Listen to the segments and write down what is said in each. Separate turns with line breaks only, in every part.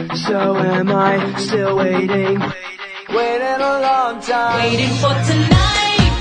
So am I still waiting? Waiting a long time.
Waiting for tonight.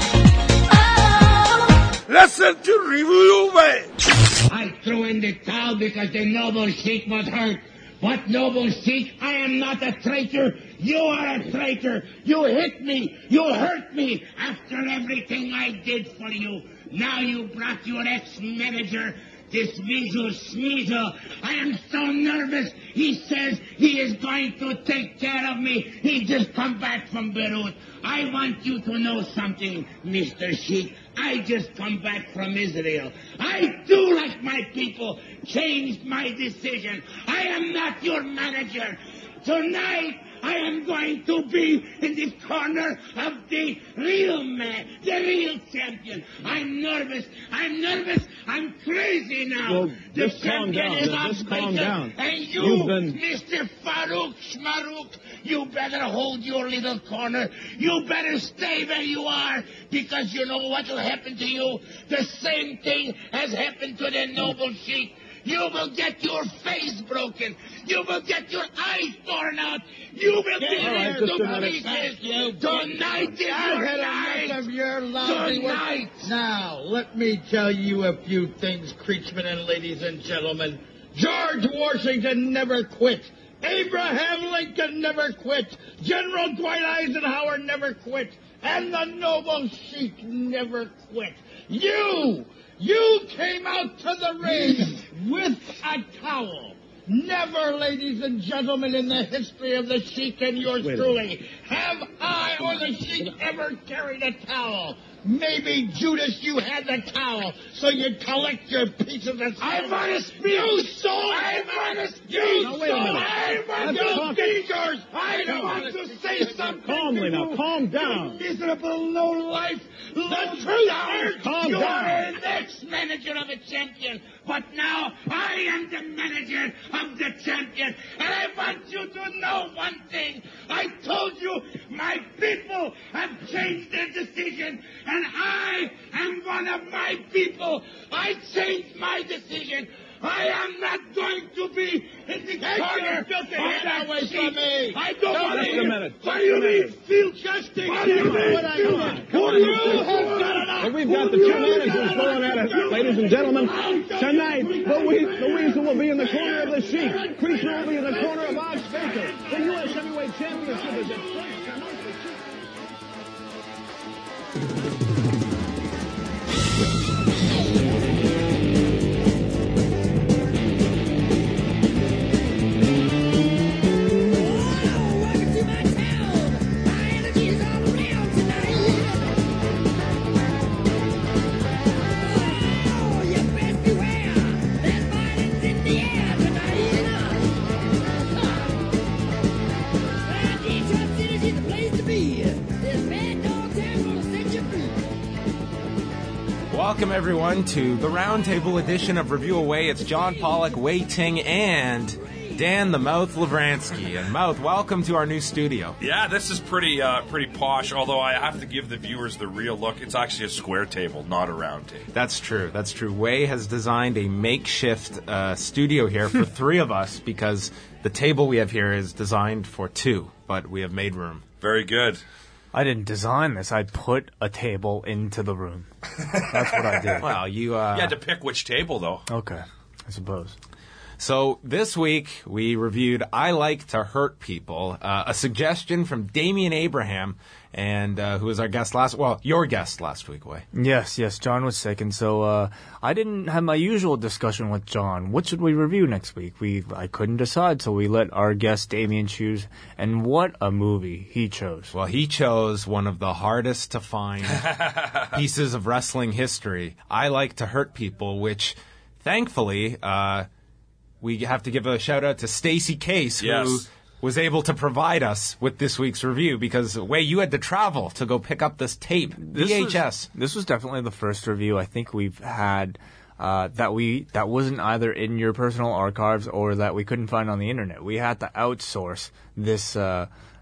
Oh.
Listen to Review Way.
I threw in the towel because the noble sheik was hurt. What noble sheik? I am not a traitor. You are a traitor. You hit me. You hurt me after everything I did for you. Now you brought your ex-manager, this Weasel Sneasel. I am so nervous. He says he is going to take care of me. He just come back from Beirut. I want you to know something, Mr. Sheik. I just come back from Israel. I do, like my people, changed my decision. I am not your manager. Tonight, I am going to be in the corner of the real man, the real champion. I'm nervous. I'm crazy now.
Well,
the
just calm
champion
down.
is
Just calm down.
And you, Mr. Farouk Shmarouk, you better hold your little corner. You better stay where you are, because you know what will happen to you. The same thing has happened to the noble sheik. You will get your face broken. You will get your eyes torn out. You will be
Right,
into
just a minute.
pieces. Tonight is your night.
Of your lousy
Tonight.
Now, let me tell you a few things, Creechman and ladies and gentlemen. George Washington never quit. Abraham Lincoln never quit. General Dwight Eisenhower never quit. And the noble sheik never quit. You came out to the ring with a towel. Never, ladies and gentlemen, in the history of the sheik and yours truly, have I or the sheik ever carried a towel. Maybe, Judas, you had the towel, so you collect your pieces of...
I want to speak.
You stole it.
I want to speak.
Now, wait a minute.
I want to speak. I don't want to say something.
Calmly now. Calm down.
Miserable low-life. The truth hurts.
Calm
You
down.
are an ex-manager of a champion, but now I am the manager of the champion, and I want you to know one thing. I told you my people have changed their decision, and I am one of my people. I changed my decision. I am not going to be in the corner of that
away from me.
I don't want to
Just a minute.
What do you mean, feel justice? What do you mean, feel
Come on, well, we've got the two managers going at it, ladies and gentlemen. Tonight, the Weasel will be in the corner of the Sheik. Creature will be in the corner of Ox Baker. The U.S. Heavyweight Championship is at stake tonight.
Welcome, everyone, to the Roundtable edition of Review Away. It's John Pollock, Wei Ting, and Dan the Mouth Lavransky. And Mouth, welcome to our new studio.
Yeah, this is pretty posh, although I have to give the viewers the real look. It's actually a square table, not a round table.
That's true. Wei has designed a makeshift studio here for three of us because the table we have here is designed for two, but we have made room.
Very good.
I didn't design this. I put a table into the room. That's what I did.
Well, you
You had to pick which table, though.
Okay, I suppose.
So this week we reviewed I Like to Hurt People, a suggestion from Damian Abraham, and who was our guest your guest last week, Wei.
Yes, John was sick, and so I didn't have my usual discussion with John. What should we review next week? I couldn't decide, so we let our guest Damian choose, and what a movie he chose.
Well, he chose one of the hardest to find pieces of wrestling history, I Like to Hurt People, which, thankfully, we have to give a shout-out to Stacey Case, who was able to provide us with this week's review, because, Wei, you had to travel to go pick up this tape, VHS.
This was definitely the first review I think we've had that wasn't either in your personal archives or that we couldn't find on the internet. We had to outsource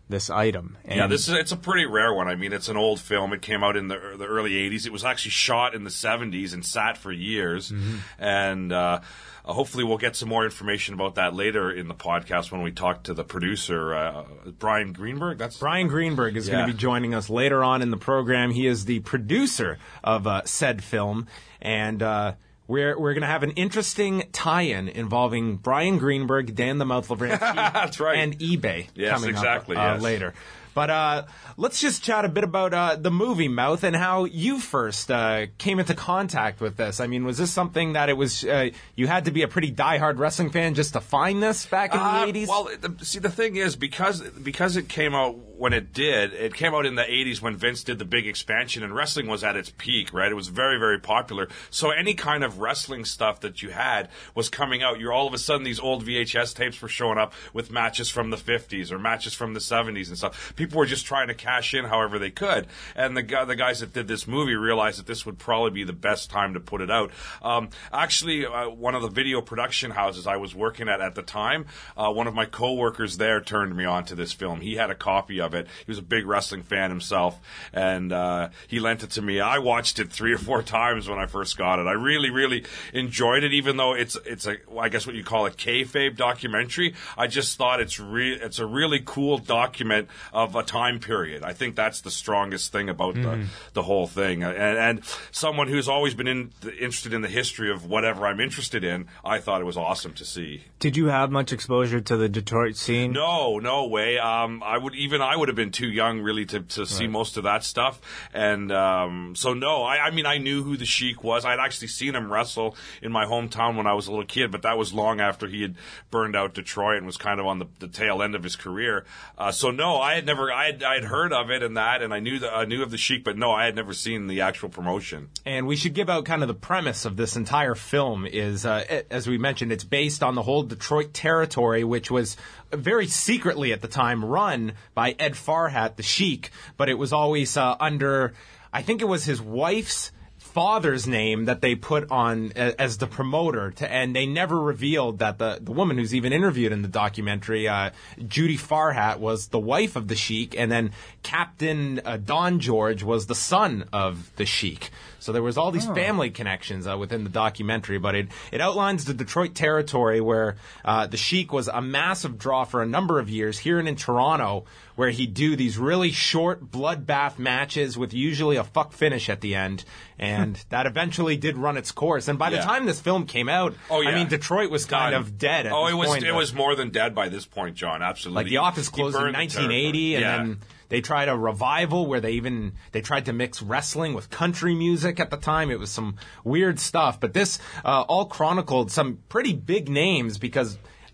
this item. And
Yeah, it's a pretty rare one. I mean, it's an old film. It came out in the early 80s. It was actually shot in the 70s and sat for years. And hopefully we'll get some more information about that later in the podcast when we talk to the producer, Brian Greenberg.
Brian Greenberg is going to be joining us later on in the program. He is the producer of said film. And we're going to have an interesting tie-in involving Brian Greenberg, Dan the Mouth Lavransky,
That's right.
and eBay coming
exactly,
up
yes.
later. But let's just chat a bit about the movie, Mouth, and how you first came into contact with this. I mean, was this something that it was you had to be a pretty diehard wrestling fan just to find this back in the 80s?
Well, the thing is, because it came out when it did, it came out in the 80s when Vince did the big expansion, and wrestling was at its peak, right? It was very, very popular. So any kind of wrestling stuff that you had was coming out. You're all of a sudden, these old VHS tapes were showing up with matches from the 50s or matches from the 70s and stuff. People were just trying to cash in however they could. And the guys that did this movie realized that this would probably be the best time to put it out. Actually, one of the video production houses I was working at the time, one of my coworkers there turned me on to this film. He had a copy of it. He was a big wrestling fan himself, and he lent it to me. I watched it 3 or 4 times when I first got it. I really, really enjoyed it, even though it's I guess what you call a kayfabe documentary. I just thought it's a really cool document of a time period. I think that's the strongest thing about the whole thing. And someone who's always been interested in the history of whatever I'm interested in, I thought it was awesome to see.
Did you have much exposure to the Detroit scene?
No way. I would have been too young really to see most of that stuff. And so no, I mean, I knew who the Sheik was. I'd actually seen him wrestle in my hometown when I was a little kid, but that was long after he had burned out Detroit and was kind of on the tail end of his career. So no, I had heard of it and that, and I knew of the Sheik, but no, I had never seen the actual promotion.
And we should give out kind of the premise of this entire film is, as we mentioned, it's based on the whole Detroit territory, which was very secretly at the time run by Ed Farhat, the Sheik, but it was always under, I think it was his wife's father's name that they put on as the promoter, and they never revealed that the woman who's even interviewed in the documentary, Judy Farhat, was the wife of the Sheik, and then Captain Don George was the son of the Sheik. So there was all these family connections within the documentary, but it outlines the Detroit territory where the Sheik was a massive draw for a number of years here and in Toronto, where he'd do these really short bloodbath matches with usually a fuck finish at the end, and that eventually did run its course. And by the time this film came out, I mean, Detroit was kind of dead at this point.
It was more than dead by this point, John, absolutely.
Like The Office closed in 1980, and then they tried a revival where they tried to mix wrestling with country music at the time. It was some weird stuff. But this all chronicled some pretty big names because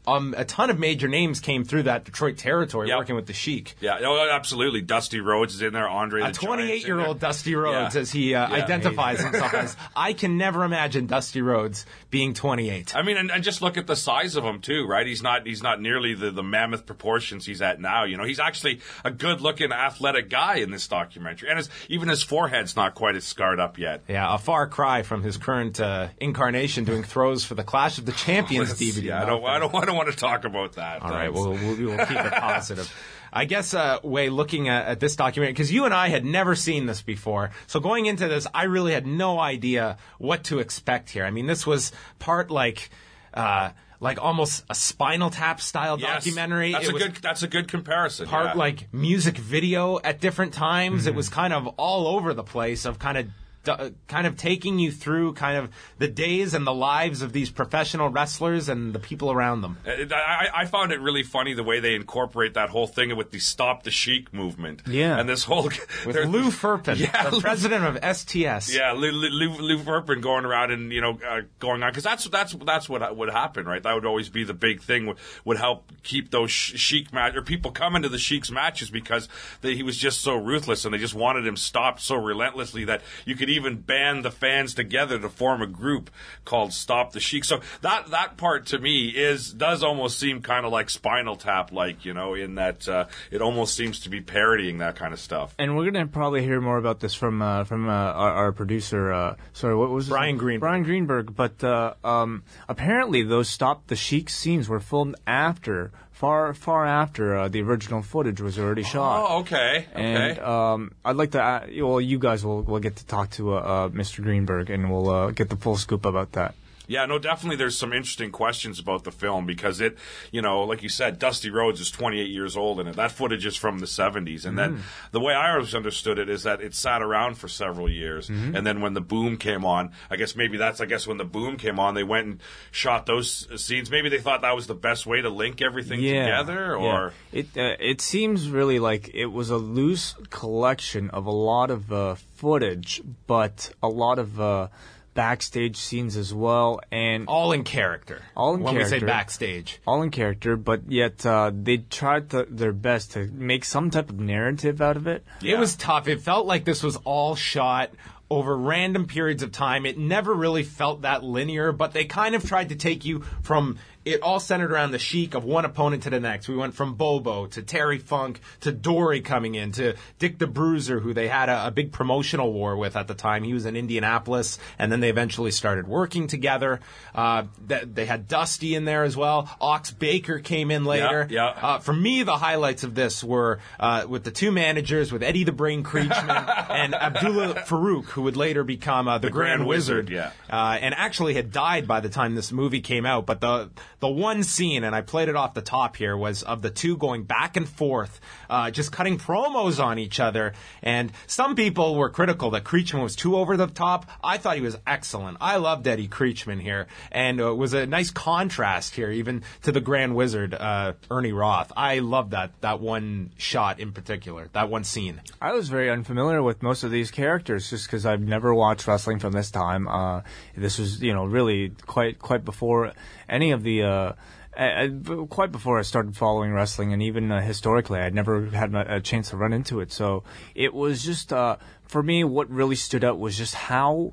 a ton of major names came through that Detroit territory working with the Sheik.
Yeah, absolutely. Dusty Rhodes is in there. Andre the Giant.
A 28-year-old Dusty Rhodes, as he identifies himself as. I can never imagine Dusty Rhodes being 28.
I mean, and just look at the size of him too, right? He's not nearly the mammoth proportions he's at now. You know, he's actually a good-looking, athletic guy in this documentary, and even his forehead's not quite as scarred up yet.
Yeah, a far cry from his current incarnation doing throws for the Clash of the Champions DVD.
Yeah, I don't want to talk about that.
All right, we'll keep it positive. I guess, Wei, looking at this documentary, because you and I had never seen this before, so going into this, I really had no idea what to expect here. I mean, this was part like almost a Spinal Tap style documentary.
That's a good comparison.
Part like music video at different times. Mm-hmm. It was kind of all over the place of kind of taking you through kind of the days and the lives of these professional wrestlers and the people around them.
I found it really funny the way they incorporate that whole thing with the Stop the Sheik movement.
Yeah.
And this whole...
With Lou Ferpin, the president of STS.
Yeah, Lou Ferpin going around and, going on. Because that's what would happen, right? That would always be the big thing, would help keep those Sheik matches, or people coming to the Sheik's matches because he was just so ruthless and they just wanted him stopped so relentlessly that you could even band the fans together to form a group called Stop the Sheik. So that part to me does almost seem kind of like Spinal Tap, in that it almost seems to be parodying that kind of stuff.
And we're going to probably hear more about this from our producer. Sorry, what was
Brian Greenberg?
Brian Greenberg. But apparently those Stop the Sheik scenes were filmed after far after the original footage was already shot.
Oh, okay.
And I'd like to. Well, you guys will get to talk to Mr. Greenberg, and we'll get the full scoop about that.
Yeah, no, definitely there's some interesting questions about the film because it, like you said, Dusty Rhodes is 28 years old in it. That footage is from the 70s. And then the way I always understood it is that it sat around for several years. And then when the boom came on, I guess when the boom came on, they went and shot those scenes. Maybe they thought that was the best way to link everything together, or...
Yeah. It seems really like it was a loose collection of a lot of footage, but a lot of... backstage scenes as well, and
all in character. When we say backstage,
all in character, but yet they tried their best to make some type of narrative out of it.
It was tough. It felt like this was all shot over random periods of time. It never really felt that linear, but they kind of tried to take you from... It all centered around the Sheik of one opponent to the next. We went from Bobo to Terry Funk to Dory coming in to Dick the Bruiser, who they had a big promotional war with at the time. He was in Indianapolis, and then they eventually started working together. They had Dusty in there as well. Ox Baker came in later.
Yeah.
For me, the highlights of this were with the two managers, with Eddie the Brain Creechman and Abdullah Farouk, who would later become the Grand Wizard. And actually had died by the time this movie came out. But the one scene, and I played it off the top here, was of the two going back and forth, just cutting promos on each other. And some people were critical that Creechman was too over the top. I thought he was excellent. I loved Eddie Creechman here. And it was a nice contrast here, even to the Grand Wizard, Ernie Roth. I loved that one shot in particular, that one scene.
I was very unfamiliar with most of these characters just because I've never watched wrestling from this time. This was, really quite before any of the... quite before I started following wrestling, and even historically, I'd never had a chance to run into it. So it was just, for me, what really stood out was just how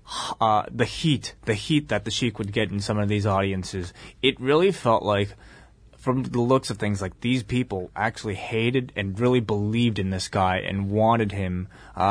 the heat that the Sheik would get in some of these audiences. It really felt like, from the looks of things, like these people actually hated and really believed in this guy and wanted him,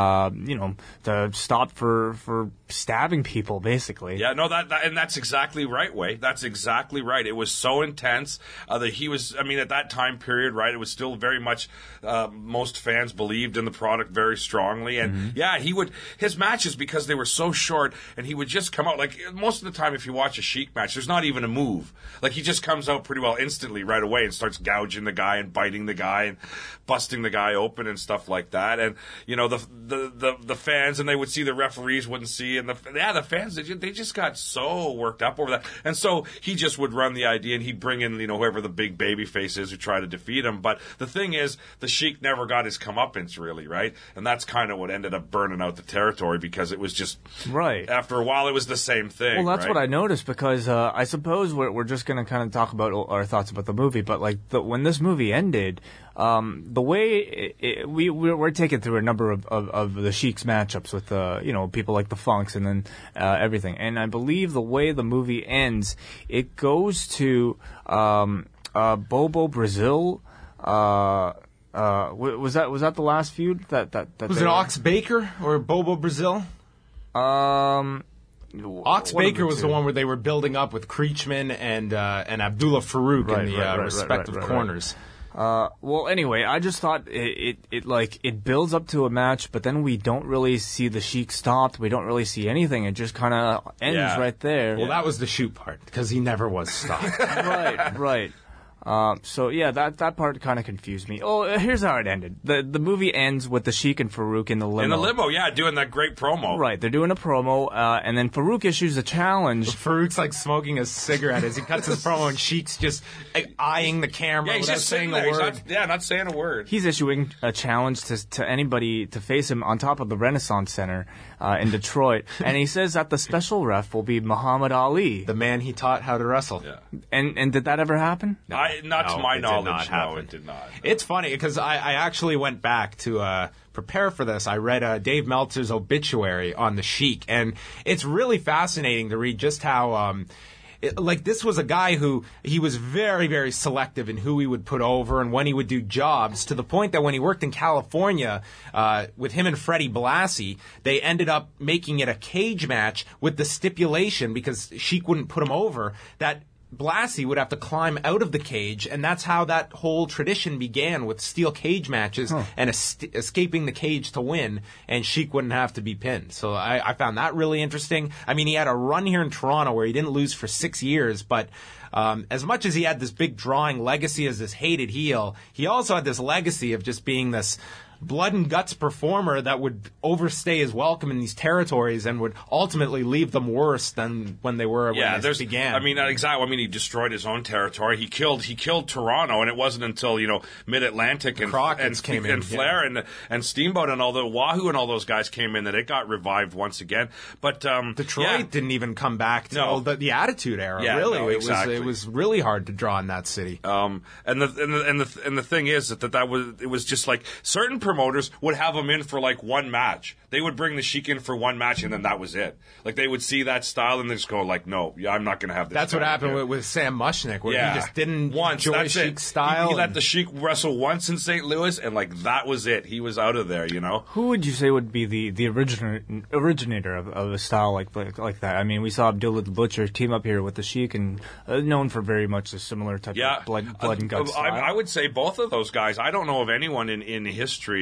to stop for stabbing people, basically.
Yeah, no, and that's exactly right, Wade. That's exactly right. It was so intense that he was, at that time period, right, it was still very much, most fans believed in the product very strongly. And his matches, because they were so short, and he would just come out, like, most of the time if you watch a Sheik match, there's not even a move. Like, he just comes out pretty well instantly right away and starts gouging the guy and biting the guy and busting the guy open and stuff like that. And, the fans, and they would see, the referees wouldn't see, and the fans, they just got so worked up over that. And so he just would run the idea, and he'd bring in, whoever the big baby face is who try to defeat him. But the thing is, the Sheik never got his comeuppance, really, right? And that's kind of what ended up burning out the territory, because it was just,
right.
After a while, it was the same thing.
Well, that's what I noticed, because I suppose we're just going to kind of talk about our thoughts about the movie, but when this movie ended, the way we're taken through a number of the Sheik's matchups with people like the Funks and then everything, and I believe the way the movie ends, it goes to Bobo Brazil. Was that the last feud that
was it Ox Baker or Bobo Brazil? Ox Baker was the one where they were building up with Creechman and Abdullah Farouk in the respective corners.
Well, anyway, I just thought it builds up to a match, but then we don't really see the Sheik stopped. We don't really see anything. It just kind of ends right there.
Well, that was the shoot part, because he never was stopped.
Right. So yeah, that part kind of confused me. Oh, here's how it ended. The movie ends with the Sheik and Farouk in the limo.
In the limo, yeah, doing that great promo.
Right, they're doing a promo, and then Farouk issues a challenge.
Farouk's like smoking a cigarette as he cuts his promo, and Sheik's just eyeing the camera without saying a word.
Not saying a word.
He's issuing a challenge to anybody to face him on top of the Renaissance Center in Detroit, and he says that the special ref will be Muhammad Ali,
the man he taught how to wrestle.
Yeah. And did that ever happen?
Not to my knowledge, no, it did not.
It's funny, because I actually went back to prepare for this. I read Dave Meltzer's obituary on the Sheik, and it's really fascinating to read just how... this was a guy who, he was very, very selective in who he would put over and when he would do jobs, to the point that when he worked in California with him and Freddie Blassie, they ended up making it a cage match with the stipulation, because Sheik wouldn't put him over, that Blassie would have to climb out of the cage, and that's how that whole tradition began, with steel cage matches and escaping the cage to win, and Sheik wouldn't have to be pinned. So I found that really interesting. I mean, he had a run here in Toronto where he didn't lose for 6 years, but as much as he had this big drawing legacy as this hated heel, he also had this legacy of just being this blood and guts performer that would overstay his welcome in these territories and would ultimately leave them worse than when they were when they began.
I mean, exactly. I mean, he destroyed his own territory. He killed Toronto, and it wasn't until Mid-Atlantic and Flair and Steamboat and all the Wahoo and all those guys came in that it got revived once again. But
Detroit didn't even come back till the Attitude Era.
Yeah,
really,
no, exactly.
It was really hard to draw in that city.
And the thing is it was just like certain promoters would have him in for like one match. They would bring the Sheik in for one match, and then that was it. Like, they would see that style and they just go like, no, I'm not going to have this.
That's what happened with Sam Mushnick, where he just didn't enjoy Sheik's style.
He let the Sheik wrestle once in St. Louis, and like that was it. He was out of there,
Who would you say would be the originator of a style like that? I mean, we saw Abdullah the Butcher team up here with the Sheik, and known for very much a similar type of blood and guts style.
I would say both of those guys. I don't know of anyone in history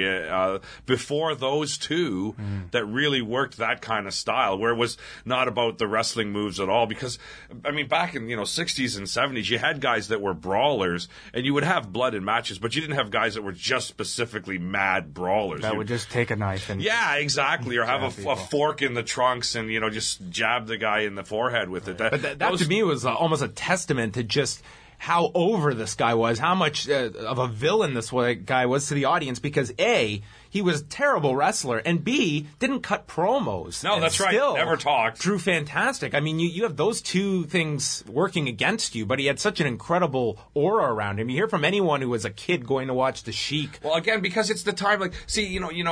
before those two that really worked that kind of style, where it was not about the wrestling moves at all. Because, I mean, back in 60s and 70s, you had guys that were brawlers, and you would have blood in matches, but you didn't have guys that were just specifically mad brawlers.
That would just take a knife and...
Yeah, exactly. Or have a fork in the trunks and, just jab the guy in the forehead with it.
That to me was almost a testament to just how over this guy was, how much of a villain this guy was to the audience, because A, he was a terrible wrestler, and B, didn't cut promos.
No, that's right. Never talked.
Drew fantastic. I mean, you have those two things working against you, but he had such an incredible aura around him. You hear from anyone who was a kid going to watch the Sheik.
Well, again, because it's the time, like, see,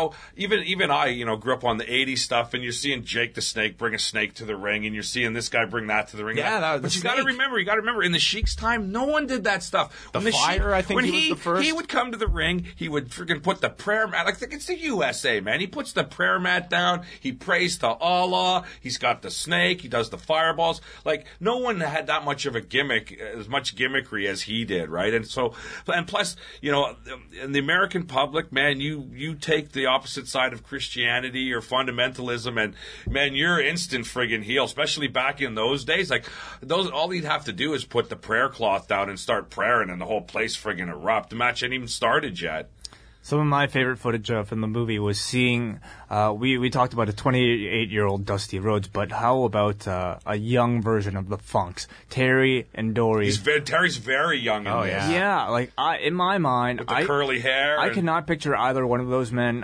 even I, grew up on the 80s stuff, and you're seeing Jake the Snake bring a snake to the ring, and you're seeing this guy bring that to the ring.
Yeah,
but you got to remember, in the Sheik's time, no one did that stuff.
The Fire, I think he was the first.
He would come to the ring, he would freaking put the prayer mat, like, it's the USA, man. He puts the prayer mat down, he prays to Allah, he's got the snake, he does the fireballs. Like, no one had that much of a gimmick, as much gimmickry as he did, right? And so, and plus, in the American public, man, you take the opposite side of Christianity or fundamentalism, and, man, you're instant friggin' heel, especially back in those days. Like, all you'd have to do is put the prayer cloth down and start praying, and the whole place friggin' erupt. The match hadn't even started yet.
Some of my favorite footage from the movie was seeing, we talked about a 28-year-old Dusty Rhodes, but how about a young version of the Funks? Terry and Dory.
Terry's very young in this.
Yeah, like, in my mind...
With the curly hair.
I cannot picture either one of those men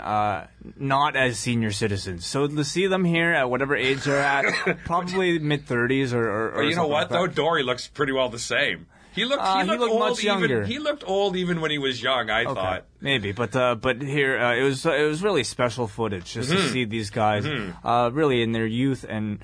not as senior citizens. So to see them here at whatever age they're at, probably mid-30s or
you know what,
like
though? Dory looks pretty well the same. He looked old,
much younger.
He looked old even when he was young, I thought.
Maybe, but here it was really special footage just to see these guys really in their youth and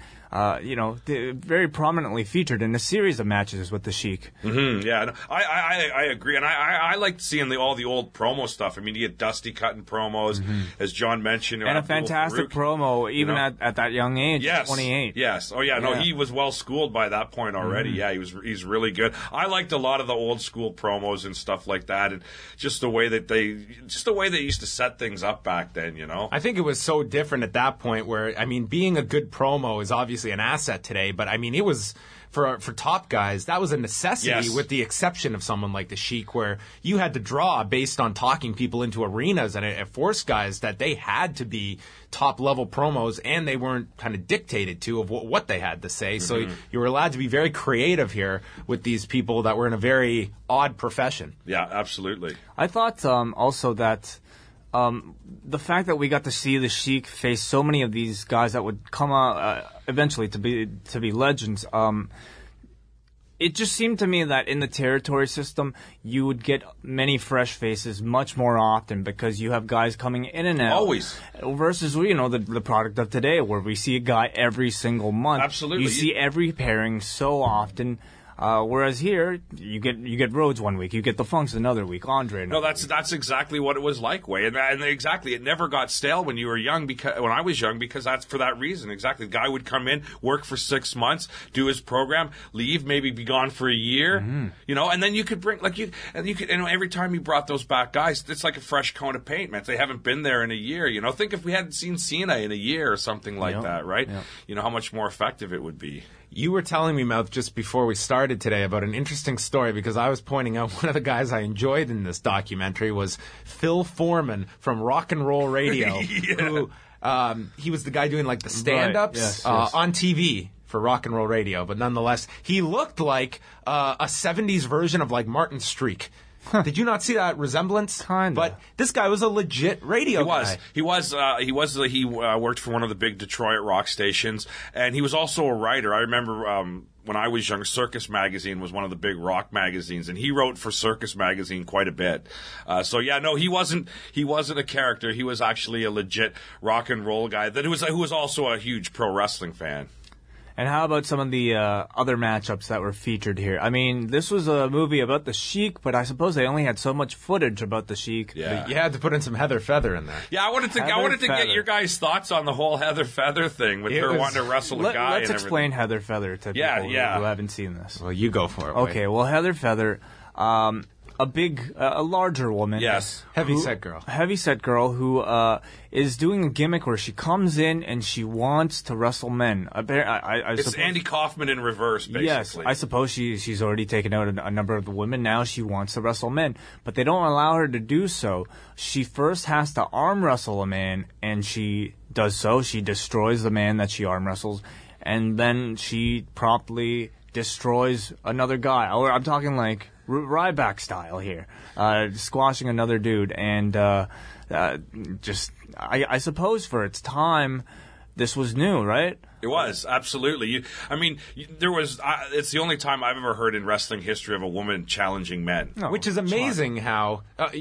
very prominently featured in a series of matches with the Sheik.
Mm-hmm, yeah, I agree, and I liked seeing all the old promo stuff. I mean, you get Dusty cutting promos, as John mentioned,
and a fantastic promo even at that young age,
yes,
28.
Yes, he was well schooled by that point already. Yeah, he's really good. I liked a lot of the old school promos and stuff like that, and just the way that they used to set things up back then.
I think it was so different at that point. Where, I mean, being a good promo is obviously an asset today, but I mean, it was for top guys, that was a necessity, with the exception of someone like the Sheik, where you had to draw based on talking people into arenas, and it forced guys that they had to be top level promos, and they weren't kind of dictated to of what they had to say. So you were allowed to be very creative here with these people that were in a very odd profession.
Yeah, absolutely.
I thought also that the fact that we got to see the Sheik face so many of these guys that would come out eventually to be legends, it just seemed to me that in the territory system, you would get many fresh faces much more often because you have guys coming in and out.
Always.
Versus, the product of today where we see a guy every single month.
Absolutely.
You see every pairing so often. Whereas here, you get Rhodes one week, you get the Funks another week, Andre another
No, that's exactly what it was like, Way, and exactly, it never got stale when you were young. When I was young, because that's for that reason. Exactly, the guy would come in, work for 6 months, do his program, leave, maybe be gone for a year, and then you could bring and every time you brought those back guys, it's like a fresh coat of paint, man. They haven't been there in a year. Think if we hadn't seen Cena in a year or something like that, right? Yeah. How much more effective it would be.
You were telling me, Mouth, just before we started today about an interesting story, because I was pointing out one of the guys I enjoyed in this documentary was Phil Foreman from Rock and Roll Radio, who he was the guy doing like the stand-ups
Yes.
on TV for Rock and Roll Radio, but nonetheless, he looked like a 70s version of like Martin Streak. Did you not see that resemblance?
Kinda.
But this guy was a legit radio guy.
He worked for one of the big Detroit rock stations, and he was also a writer. I remember when I was young, Circus Magazine was one of the big rock magazines, and he wrote for Circus Magazine quite a bit. He wasn't a character. He was actually a legit rock and roll guy who was also a huge pro wrestling fan.
And how about some of the other matchups that were featured here? I mean, this was a movie about the Sheik, but I suppose they only had so much footage about the Sheik.
Yeah.
You had to put in some Heather Feather in there.
Yeah, I wanted to get your guys' thoughts on the whole Heather Feather thing with her wanting to wrestle a guy.
Let's explain Heather Feather to people who haven't seen this.
Well, you go for it.
Okay, well, Heather Feather, a larger woman.
Yes.
Heavy-set girl
who is doing a gimmick where she comes in and she wants to wrestle men.
It's Andy Kaufman in reverse, basically.
Yes, I suppose she's already taken out a number of the women. Now she wants to wrestle men, but they don't allow her to do so. She first has to arm wrestle a man, and she does so. She destroys the man that she arm wrestles, and then she promptly destroys another guy. Or I'm talking like Ryback style here, squashing another dude, and I suppose for its time, this was new, right?
It was, absolutely. It's the only time I've ever heard in wrestling history of a woman challenging men.
Oh, which is amazing how,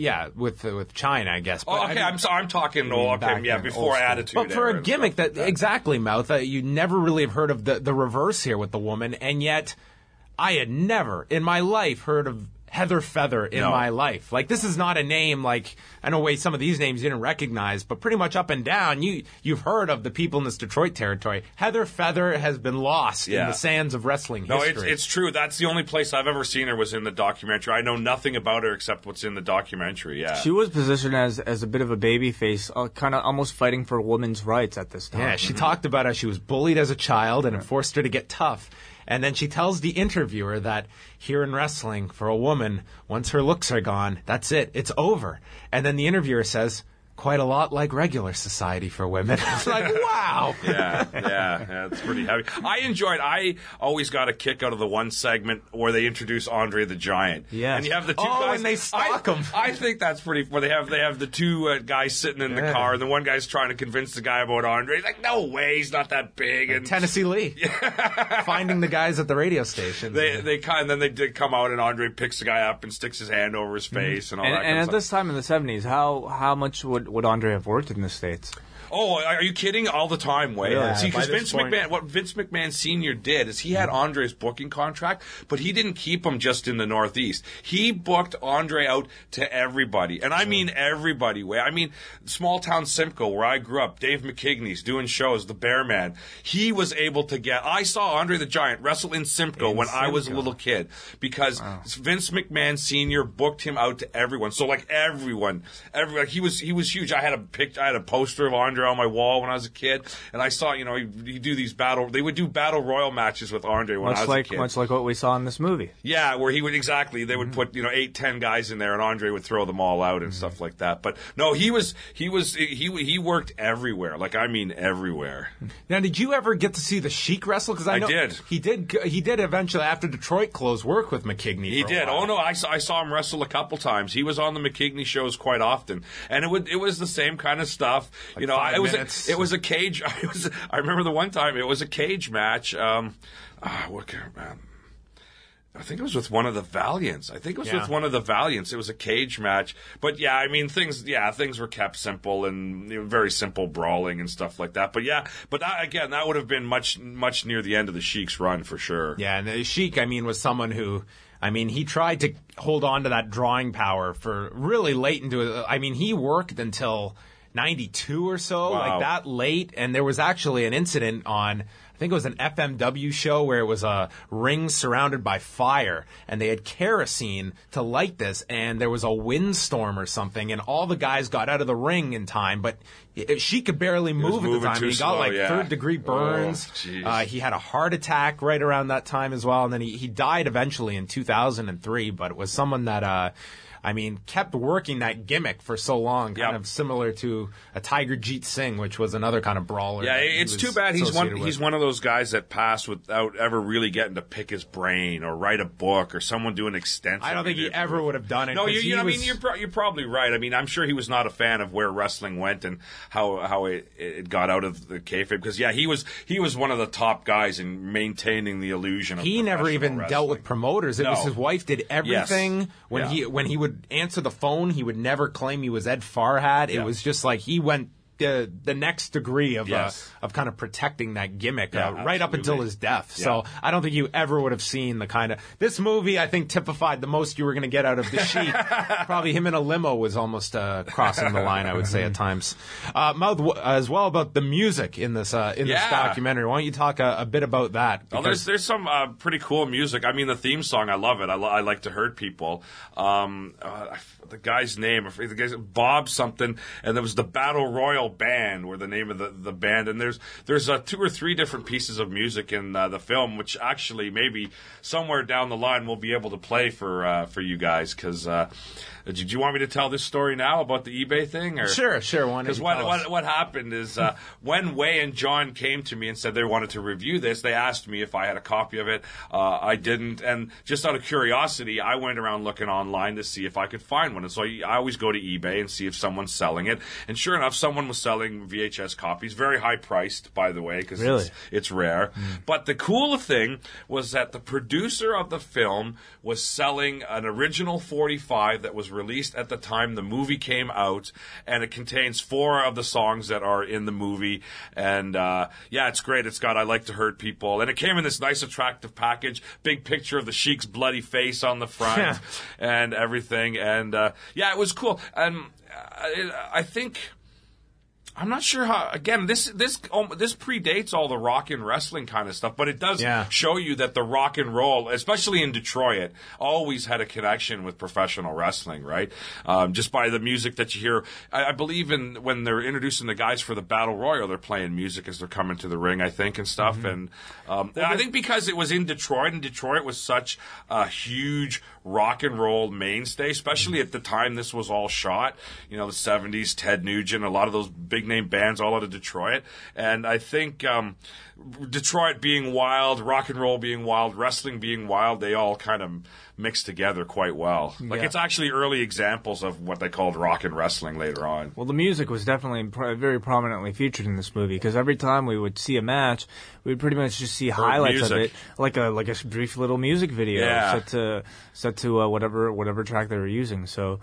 with China, I guess. But
I'm talking before Attitude
But for
Era
a gimmick
and stuff.
exactly, Mouth, you never really have heard of the reverse here with the woman, and yet I had never in my life heard of Heather Feather in my life. Like, this is not a name like, I know some of these names you didn't recognize, but pretty much up and down, you've heard of the people in this Detroit territory. Heather Feather has been lost in the sands of wrestling history.
No, it's true. That's the only place I've ever seen her was in the documentary. I know nothing about her except what's in the documentary, yeah.
She was positioned as a bit of a baby face, kind of almost fighting for women's rights at this time.
Yeah, she talked about how she was bullied as a child and it forced her to get tough. And then she tells the interviewer that here in wrestling, for a woman, once her looks are gone, that's it. It's over. And then the interviewer says, quite a lot like regular society for women. It's like, wow.
Yeah, it's pretty heavy. I always got a kick out of the one segment where they introduce Andre the Giant.
Yes.
And you have the two guys.
and they stalk him.
I think that's pretty, where they have the two guys sitting in the car, and the one guy's trying to convince the guy about Andre. He's like, no way, he's not that big. And
Tennessee Lee. Finding the guys at the radio station.
Then they did come out, and Andre picks the guy up and sticks his hand over his face and all that kind
and
of
at
stuff.
this time in the 70s, how much would Andre have worked in the States?
Oh, are you kidding? All the time, Way.
Yeah,
See, because
by this point-
what Vince McMahon Sr. did is he had Andre's booking contract, but he didn't keep him just in the Northeast. He booked Andre out to everybody. And I mean everybody, Way. I mean, small town Simcoe, where I grew up, Dave McKigney's doing shows, the Bear Man. He was able to I saw Andre the Giant wrestle in Simcoe when I was a little kid, because Vince McMahon Sr. booked him out to everyone. So like everyone, he was huge. I had a poster of Andre on my wall when I was a kid, and I saw, they would do battle royal matches with Andre when I was a kid.
Much like what we saw in this movie.
Yeah, where they would put 8-10 guys in there, and Andre would throw them all out and stuff like that. But no, he worked everywhere. Like, I mean everywhere.
Now, did you ever get to see the Sheik wrestle? Because I know
did.
He did eventually, after Detroit closed, work with McKigney.
He did.
Oh
no, I saw him wrestle a couple times. He was on the McKigney shows quite often, and it was the same kind of stuff.
Like 5 minutes.
It was a cage. I remember the one time it was a cage match. I think it was with one of the Valiants. It was a cage match. But yeah, I mean, things were kept simple and very simple brawling and stuff like that. But yeah, that would have been much near the end of the Sheik's run for sure.
Yeah, and the Sheik, I mean, was someone who, I mean, he tried to hold on to that drawing power for really late into it. I mean, he worked until 92 or so, like that late. And there was actually an incident on, I think it was an FMW show where it was a ring surrounded by fire, and they had kerosene to light this, and there was a windstorm or something, and all the guys got out of the ring in time, but she could barely move at the time. He got third-degree burns. He had a heart attack right around that time as well, and then he died eventually in 2003, but it was someone that... kept working that gimmick for so long, kind of similar to a Tiger Jeet Singh, which was another kind of brawler.
Yeah, it's too bad he's one of those guys that passed without ever really getting to pick his brain or write a book or someone do an extensive.
I don't think he ever would have done it.
No, you're probably right. I mean, I'm sure he was not a fan of where wrestling went and how it got out of the kayfabe, because he was one of the top guys in maintaining the illusion of
he never even
wrestling.
Dealt with promoters. It was his wife did everything.
Yes.
When he would answer the phone, he would never claim he was Ed Farhat. It was just like he went the next degree of kind of protecting that gimmick right up until his death. Yeah. So I don't think you ever would have seen the kind of... This movie, I think, typified the most you were going to get out of the Sheik. Probably him in a limo was almost crossing the line, I would say, at times. Mouth, as well about the music in this documentary. Why don't you talk a bit about that?
Well, there's some pretty cool music. I mean, the theme song, I love it. I like to hurt people. The guy's name, the guy's Bob something, and there was the Battle Royal Band, were the name of the band, and there's 2 or 3 different pieces of music in the film, which actually maybe somewhere down the line we'll be able to play for you guys, because did you want me to tell this story now about the eBay thing? Or?
Sure.
Because what happened is when Way and John came to me and said they wanted to review this, they asked me if I had a copy of it. I didn't, and just out of curiosity, I went around looking online to see if I could find one. And so I always go to eBay and see if someone's selling it. And sure enough, someone was selling VHS copies, very high priced, by the way, because it's rare. But the cool thing was that the producer of the film was selling an original 45 that was released at the time the movie came out, and it contains 4 of the songs that are in the movie. And it's great. It's got I Like to Hurt People, and it came in this nice attractive package, big picture of the Sheik's bloody face on the front and everything. And it was cool. And I think, I'm not sure how. Again, this predates all the rock and wrestling kind of stuff, but it does show you that the rock and roll, especially in Detroit, always had a connection with professional wrestling, right? Just by the music that you hear. I believe when they're introducing the guys for the Battle Royal, they're playing music as they're coming to the ring, I think, and stuff. Mm-hmm. And I think because it was in Detroit, and Detroit was such a huge rock and roll mainstay, especially at the time this was all shot. You know, the 70s, Ted Nugent, a lot of those big name bands all out of Detroit. And I think Detroit being wild, rock and roll being wild, wrestling being wild, they all kind of mixed together quite well. Like, it's actually early examples of what they called rock and wrestling later on.
Well, the music was definitely very prominently featured in this movie, because every time we would see a match, we would pretty much just see highlights of it, like a brief little music video set to whatever track they were using. So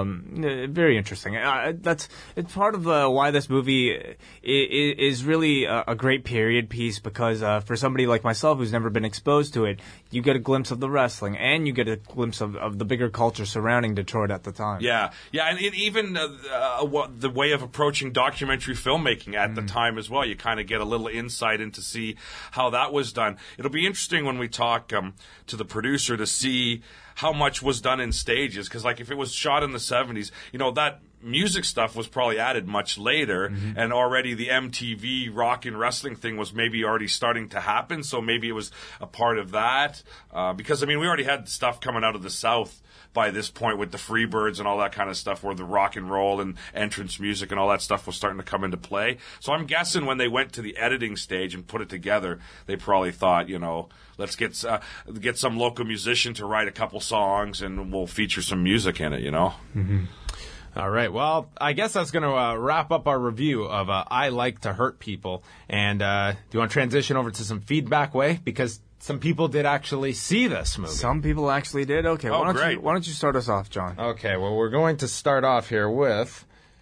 very interesting. It's part of why this movie is really a great period piece, because for somebody like myself who's never been exposed to it, you get a glimpse of the wrestling, and you get a glimpse of the bigger culture surrounding Detroit at the time.
Yeah, and even the way of approaching documentary filmmaking at the time as well. You kind of get a little insight into see how that was done. It'll be interesting when we talk to the producer to see how much was done in stages, because like if it was shot in the 70s, you know, that music stuff was probably added much later, and already the MTV rock and wrestling thing was maybe already starting to happen, so maybe it was a part of that, because I mean, we already had stuff coming out of the South by this point with the Freebirds and all that kind of stuff, where the rock and roll and entrance music and all that stuff was starting to come into play. So I'm guessing when they went to the editing stage and put it together, they probably thought, you know, let's get some local musician to write a couple songs and we'll feature some music in it, you know?
Mm-hmm. All right. Well, I guess that's going to wrap up our review of I Like to Hurt People. And do you want to transition over to some feedback, Way? Because some people did actually see this movie.
Some people actually did. Okay,
Oh,
why
great.
don't you start us off, John?
Okay, well, we're going to start off here with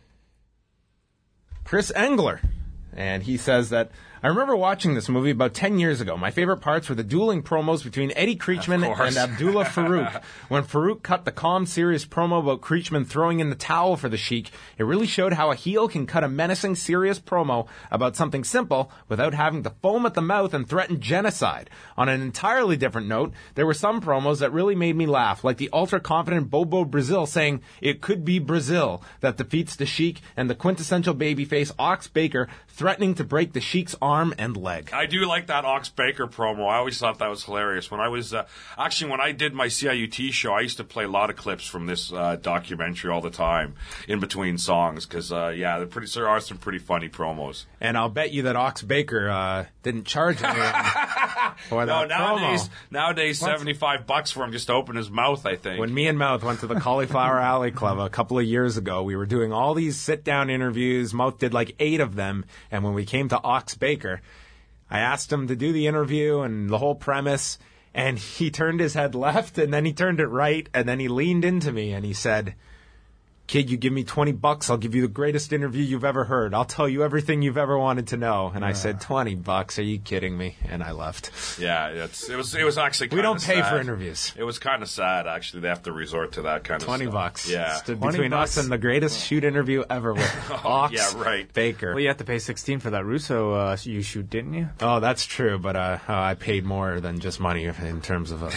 Chris Engler. And he says that, I remember watching this movie about 10 years ago. My favorite parts were the dueling promos between Eddie Creechman and Abdullah Farouk. When Farouk cut the calm, serious promo about Creechman throwing in the towel for the Sheik, it really showed how a heel can cut a menacing, serious promo about something simple without having to foam at the mouth and threaten genocide. On an entirely different note, there were some promos that really made me laugh, like the ultra-confident Bobo Brazil saying, "It could be Brazil," that defeats the Sheik, and the quintessential babyface Ox Baker threatening to break the Sheik's arm and leg.
I do like that Ox Baker promo. I always thought that was hilarious. When I was actually when I did my CIUT show, I used to play a lot of clips from this documentary all the time in between songs because there are some pretty funny promos.
And I'll bet you that Ox Baker didn't charge anyone for that promo.
Nowadays $75 for him just to open his mouth, I think.
When me and Mouth went to the Cauliflower Alley Club a couple of years ago, we were doing all these sit-down interviews. Mouth did like 8 of them. And when we came to Ox Baker, I asked him to do the interview and the whole premise, and he turned his head left, and then he turned it right, and then he leaned into me, and he said, "Kid, you give me $20, I'll give you the greatest interview you've ever heard. I'll tell you everything you've ever wanted to know." And I said, $20? Are you kidding me? And I left.
Yeah, it was actually
We don't pay
sad.
for interviews.
It was kind of sad, actually. They have to resort to that kind of stuff.
$20.
Yeah.
Stood between us and the greatest shoot interview ever with Ox
yeah, right.
Baker.
Well, you have to pay $16 for that Russo you shoot, didn't you?
Oh, that's true, but I paid more than just money in terms of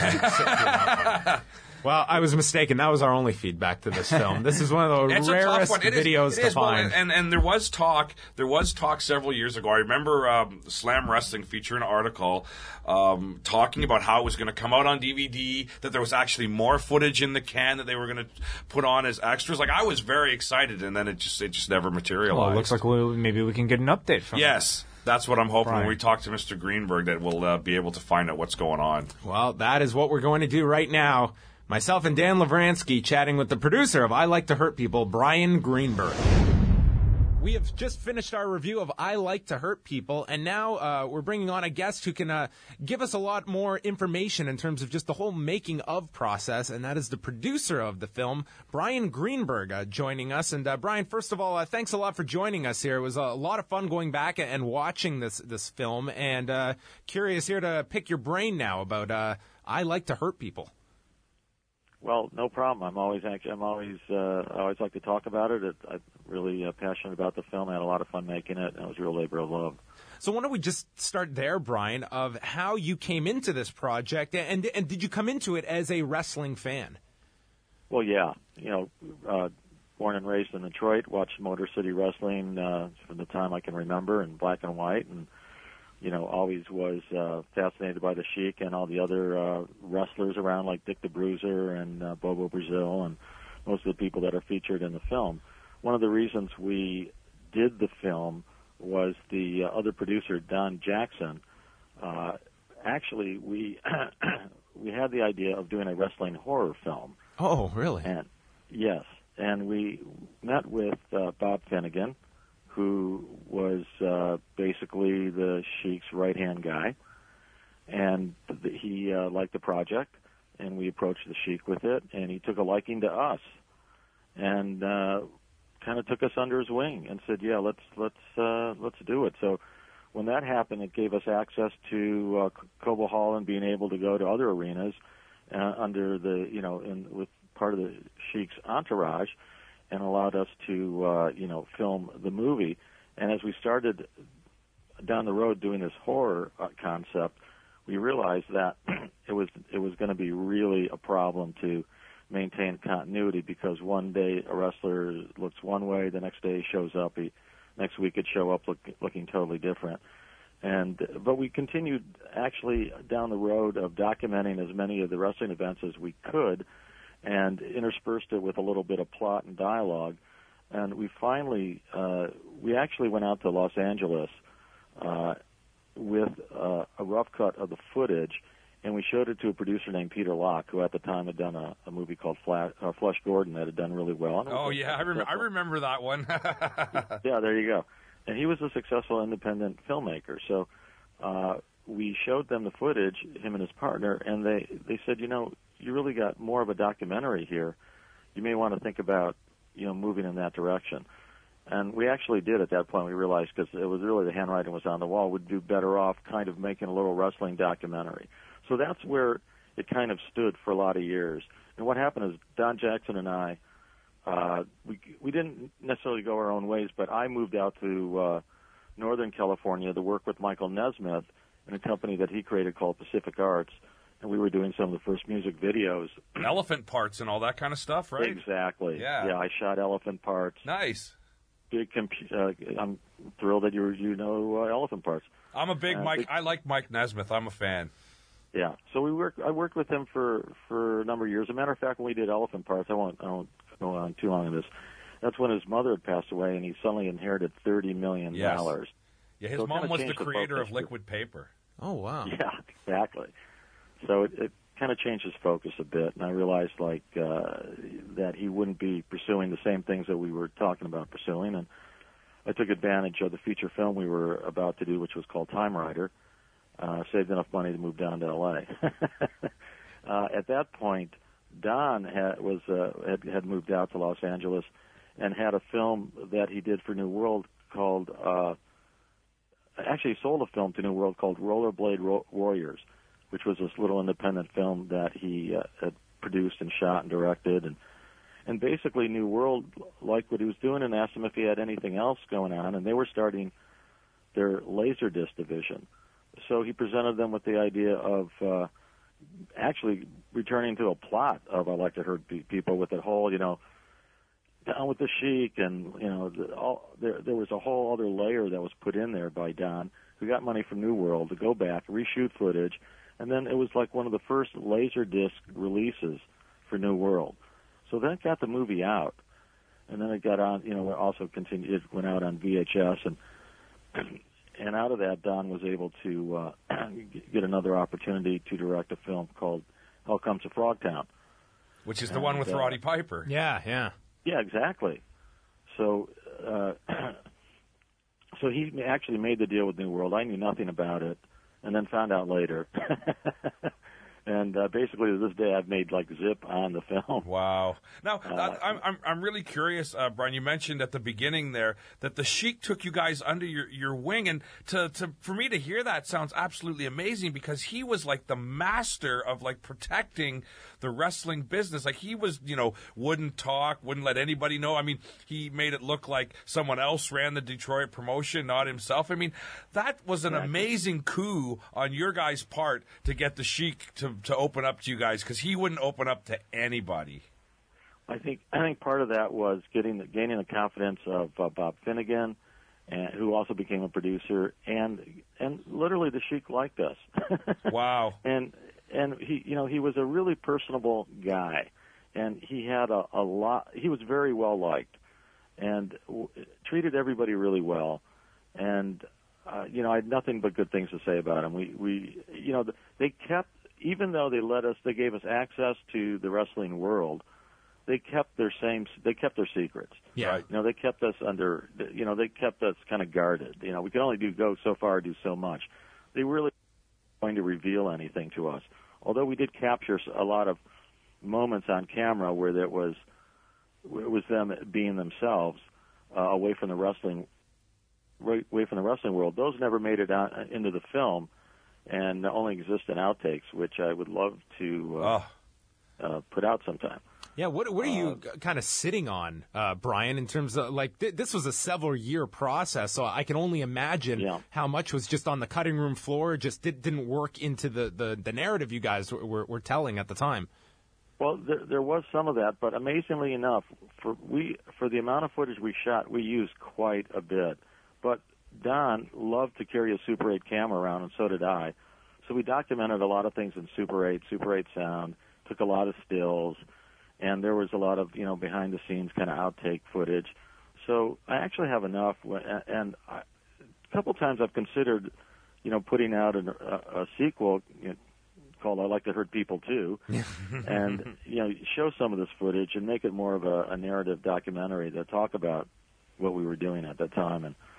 Well, I was mistaken. That was our only feedback to this film. This is one of the
It's
rarest
a tough one.
videos to find.
Well, and there was talk several years ago. I remember Slam Wrestling featured an article talking about how it was going to come out on DVD, that there was actually more footage in the can that they were going to put on as extras. Like, I was very excited, and then it just never materialized.
Well, it looks like maybe we can get an update from
Yes. That's what I'm hoping
Brian.
when we talk to Mr. Greenberg, that we'll be able to find out what's going on.
Well, that is what we're going to do right now. Myself and Dan Lavransky chatting with the producer of I Like to Hurt People, Brian Greenberg. We have just finished our review of I Like to Hurt People, and now we're bringing on a guest who can give us a lot more information in terms of just the whole making of process, and that is the producer of the film, Brian Greenberg, joining us. And Brian, first of all, thanks a lot for joining us here. It was a lot of fun going back and watching this film, and curious here to pick your brain now about I Like to Hurt People.
Well, no problem. I always like to talk about it. I'm really passionate about the film. I had a lot of fun making it, and it was a real labor of love.
So why don't we just start there, Brian, of how you came into this project, and did you come into it as a wrestling fan?
Well, yeah. Born and raised in Detroit, watched Motor City Wrestling from the time I can remember in black and white, and always was fascinated by the Sheik and all the other wrestlers around, like Dick the Bruiser and Bobo Brazil and most of the people that are featured in the film. One of the reasons we did the film was the other producer, Don Jackson. Actually, we we had the idea of doing a wrestling horror film.
Oh, really?
And yes, and we met with Bob Finnegan, who was basically the Sheik's right-hand guy, and he liked the project, and we approached the Sheik with it, and he took a liking to us, and kind of took us under his wing and said, "Yeah, let's do it." So when that happened, it gave us access to Cobo Hall and being able to go to other arenas under the with part of the Sheik's entourage, and allowed us to, film the movie. And as we started down the road doing this horror concept, we realized that it was going to be really a problem to maintain continuity, because one day a wrestler looks one way, the next day he shows up, next week he'd show up looking totally different. But we continued actually down the road of documenting as many of the wrestling events as we could, and interspersed it with a little bit of plot and dialogue. And we finally, we actually went out to Los Angeles with a rough cut of the footage, and we showed it to a producer named Peter Locke, who at the time had done a movie called Flush Gordon that had done really well.
Oh, yeah, I remember that one.
Yeah, there you go. And he was a successful independent filmmaker. So we showed them the footage, him and his partner, and they said, you really got more of a documentary here. You may want to think about, moving in that direction. And we actually did at that point. We realized, because it was really the handwriting was on the wall, we'd do better off kind of making a little wrestling documentary. So that's where it kind of stood for a lot of years. And what happened is Don Jackson and I, we didn't necessarily go our own ways, but I moved out to Northern California to work with Michael Nesmith in a company that he created called Pacific Arts, and we were doing some of the first music videos.
Elephant parts and all that kind of stuff, right?
Exactly.
Yeah.
I shot elephant parts.
Nice.
I'm thrilled that you know elephant parts.
I'm a big Mike. I like Mike Nesmith. I'm a fan.
Yeah. So I worked with him for a number of years. As a matter of fact, when we did elephant parts, I won't go on too long on this. That's when his mother had passed away, and he suddenly inherited $30 million.
Yes. Yeah, his mom was the creator of
focus.
liquid paper.
Oh, wow.
Yeah, exactly. So it kind of changed his focus a bit, and I realized that he wouldn't be pursuing the same things that we were talking about pursuing, and I took advantage of the feature film we were about to do, which was called Time Rider. Saved enough money to move down to L.A. At that point, Don had moved out to Los Angeles and had a film that he did for New World called, actually sold a film to New World called Rollerblade Warriors, which was this little independent film that he had produced and shot and directed. And basically New World liked what he was doing and asked him if he had anything else going on, and they were starting their Laserdisc division. So he presented them with the idea of actually returning to a plot of I Like to Hurt People with that whole, Down with the Sheik, and there was a whole other layer that was put in there by Don, who got money from New World to go back, reshoot footage, and then it was like one of the first Laserdisc releases for New World. So that got the movie out, and then it got on, also continued, it went out on VHS, and out of that, Don was able to get another opportunity to direct a film called Hell Comes to Frogtown.
Which is the one with Roddy Piper.
Yeah.
Yeah, exactly. So so he actually made the deal with New World. I knew nothing about it, and then found out later. And basically, to this day, I've made like zip on the film.
Wow! Now, I'm really curious, Brian. You mentioned at the beginning there that the Sheik took you guys under your wing, and for me to hear that sounds absolutely amazing, because he was like the master of like protecting the wrestling business. Like he was, wouldn't talk, wouldn't let anybody know. I mean, he made it look like someone else ran the Detroit promotion, not himself. I mean, that was an amazing coup on your guys' part to get the Sheik to open up to you guys, because he wouldn't open up to anybody.
I think part of that was gaining the confidence of Bob Finnegan, who also became a producer, and literally the Sheik liked us.
Wow.
And he was a really personable guy, and he had a lot. He was very well liked, and treated everybody really well, and I had nothing but good things to say about him. They kept. Even though they gave us access to the wrestling world, they kept their secrets.
Yeah.
Right? They kept us they kept us kind of guarded. We could only go so far, do so much. They really weren't going to reveal anything to us. Although we did capture a lot of moments on camera where it was them being themselves, away from the wrestling world. Those never made it out into the film, and only exist in outtakes, which I would love to put out sometime.
Yeah, what are you kind of sitting on, Brian, in terms of, like, this was a several-year process, so I can only imagine how much was just on the cutting room floor, just didn't work into the narrative you guys were telling at the time.
Well, there was some of that, but amazingly enough, for the amount of footage we shot, we used quite a bit. But Don loved to carry a Super 8 camera around, and so did I. So we documented a lot of things in Super 8 sound, took a lot of stills, and there was a lot of, behind-the-scenes kind of outtake footage. So I actually have enough, and a couple times I've considered, putting out a sequel called I Like to Hurt People Too, and, show some of this footage and make it more of a narrative documentary to talk about what we were doing at that time.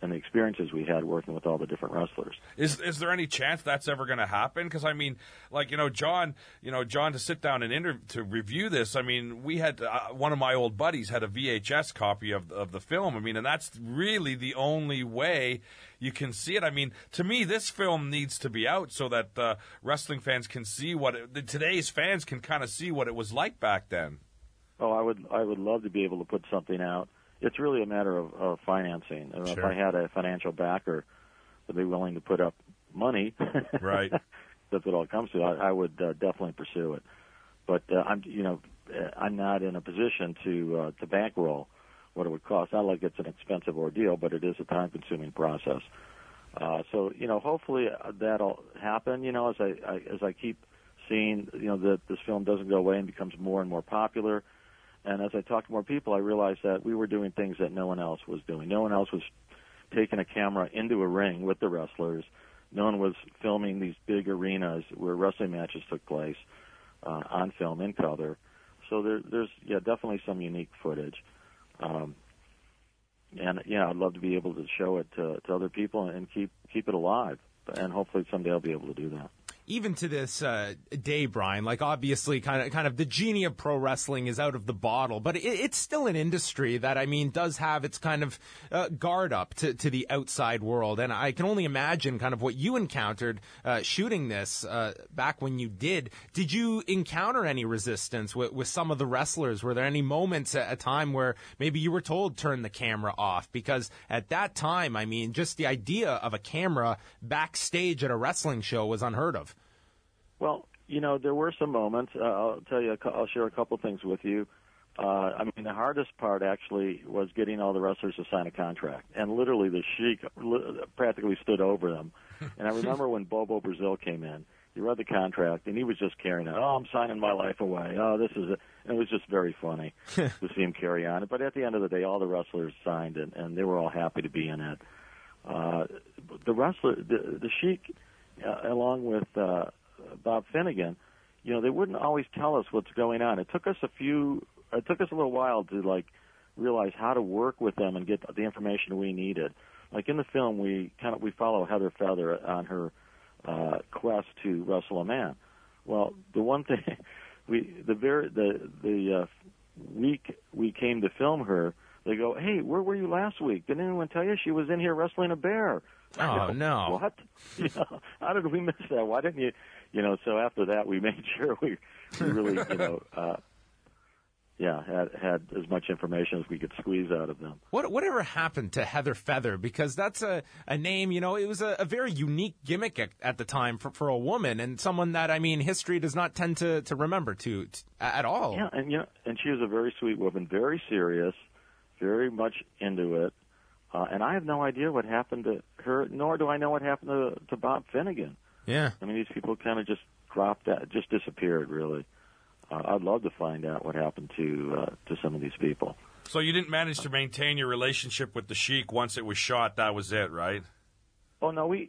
and the experiences we had working with all the different wrestlers.
Is there any chance that's ever going to happen? Because I mean, like John, to sit down and to review this. I mean, we had one of my old buddies had a VHS copy of the film. I mean, and that's really the only way you can see it. I mean, to me, this film needs to be out so that wrestling fans can see today's fans can kind of see what it was like back then.
Oh, I would love to be able to put something out. It's really a matter of financing.
Sure.
If I had a financial backer that'd be willing to put up money,
right?
That's what it all comes to. I would definitely pursue it. But I'm not in a position to bankroll what it would cost. Not like it's an expensive ordeal, but it is a time-consuming process. So hopefully that'll happen. As I keep seeing, that this film doesn't go away and becomes more and more popular. And as I talk to more people, I realized that we were doing things that no one else was doing. No one else was taking a camera into a ring with the wrestlers. No one was filming these big arenas where wrestling matches took place on film in color. So there's definitely some unique footage. And I'd love to be able to show it to other people and keep it alive. And hopefully someday I'll be able to do that.
Even to this day, Brian, like obviously kind of the genie of pro wrestling is out of the bottle, but it's still an industry that, I mean, does have its kind of guard up to the outside world. And I can only imagine kind of what you encountered shooting this back when you did. Did you encounter any resistance with some of the wrestlers? Were there any moments at a time where maybe you were told turn the camera off? Because at that time, I mean, just the idea of a camera backstage at a wrestling show was unheard of.
Well, there were some moments. I'll tell you, I'll share a couple things with you. I mean, the hardest part actually was getting all the wrestlers to sign a contract. And literally the Sheik practically stood over them. And I remember when Bobo Brazil came in, he read the contract and he was just carrying it. Oh, I'm signing my life away. Oh, this is it. And it was just very funny to see him carry on. But at the end of the day, all the wrestlers signed it and they were all happy to be in it. The Sheik, along with, Bob Finnegan, they wouldn't always tell us what's going on. It took us a little while to realize how to work with them and get the information we needed. Like in the film, we follow Heather Feather on her quest to wrestle a man. Well, the one thing the week we came to film her, they go, "Hey, where were you last week? Didn't anyone tell you she was in here wrestling a bear?"
Oh, no.
What? How did we miss that? Why didn't you? So after that, we made sure we really, had as much information as we could squeeze out of them.
Whatever happened to Heather Feather? Because that's a name, it was a very unique gimmick at the time for a woman and someone that, I mean, history does not tend to remember at all.
Yeah, and she was a very sweet woman, very serious, very much into it. And I have no idea what happened to her, nor do I know what happened to Bob Finnegan.
Yeah.
I mean, these people kind of just dropped out, just disappeared, really. I'd love to find out what happened to some of these people.
So you didn't manage to maintain your relationship with the Sheik once it was shot. That was it, right?
Oh no, we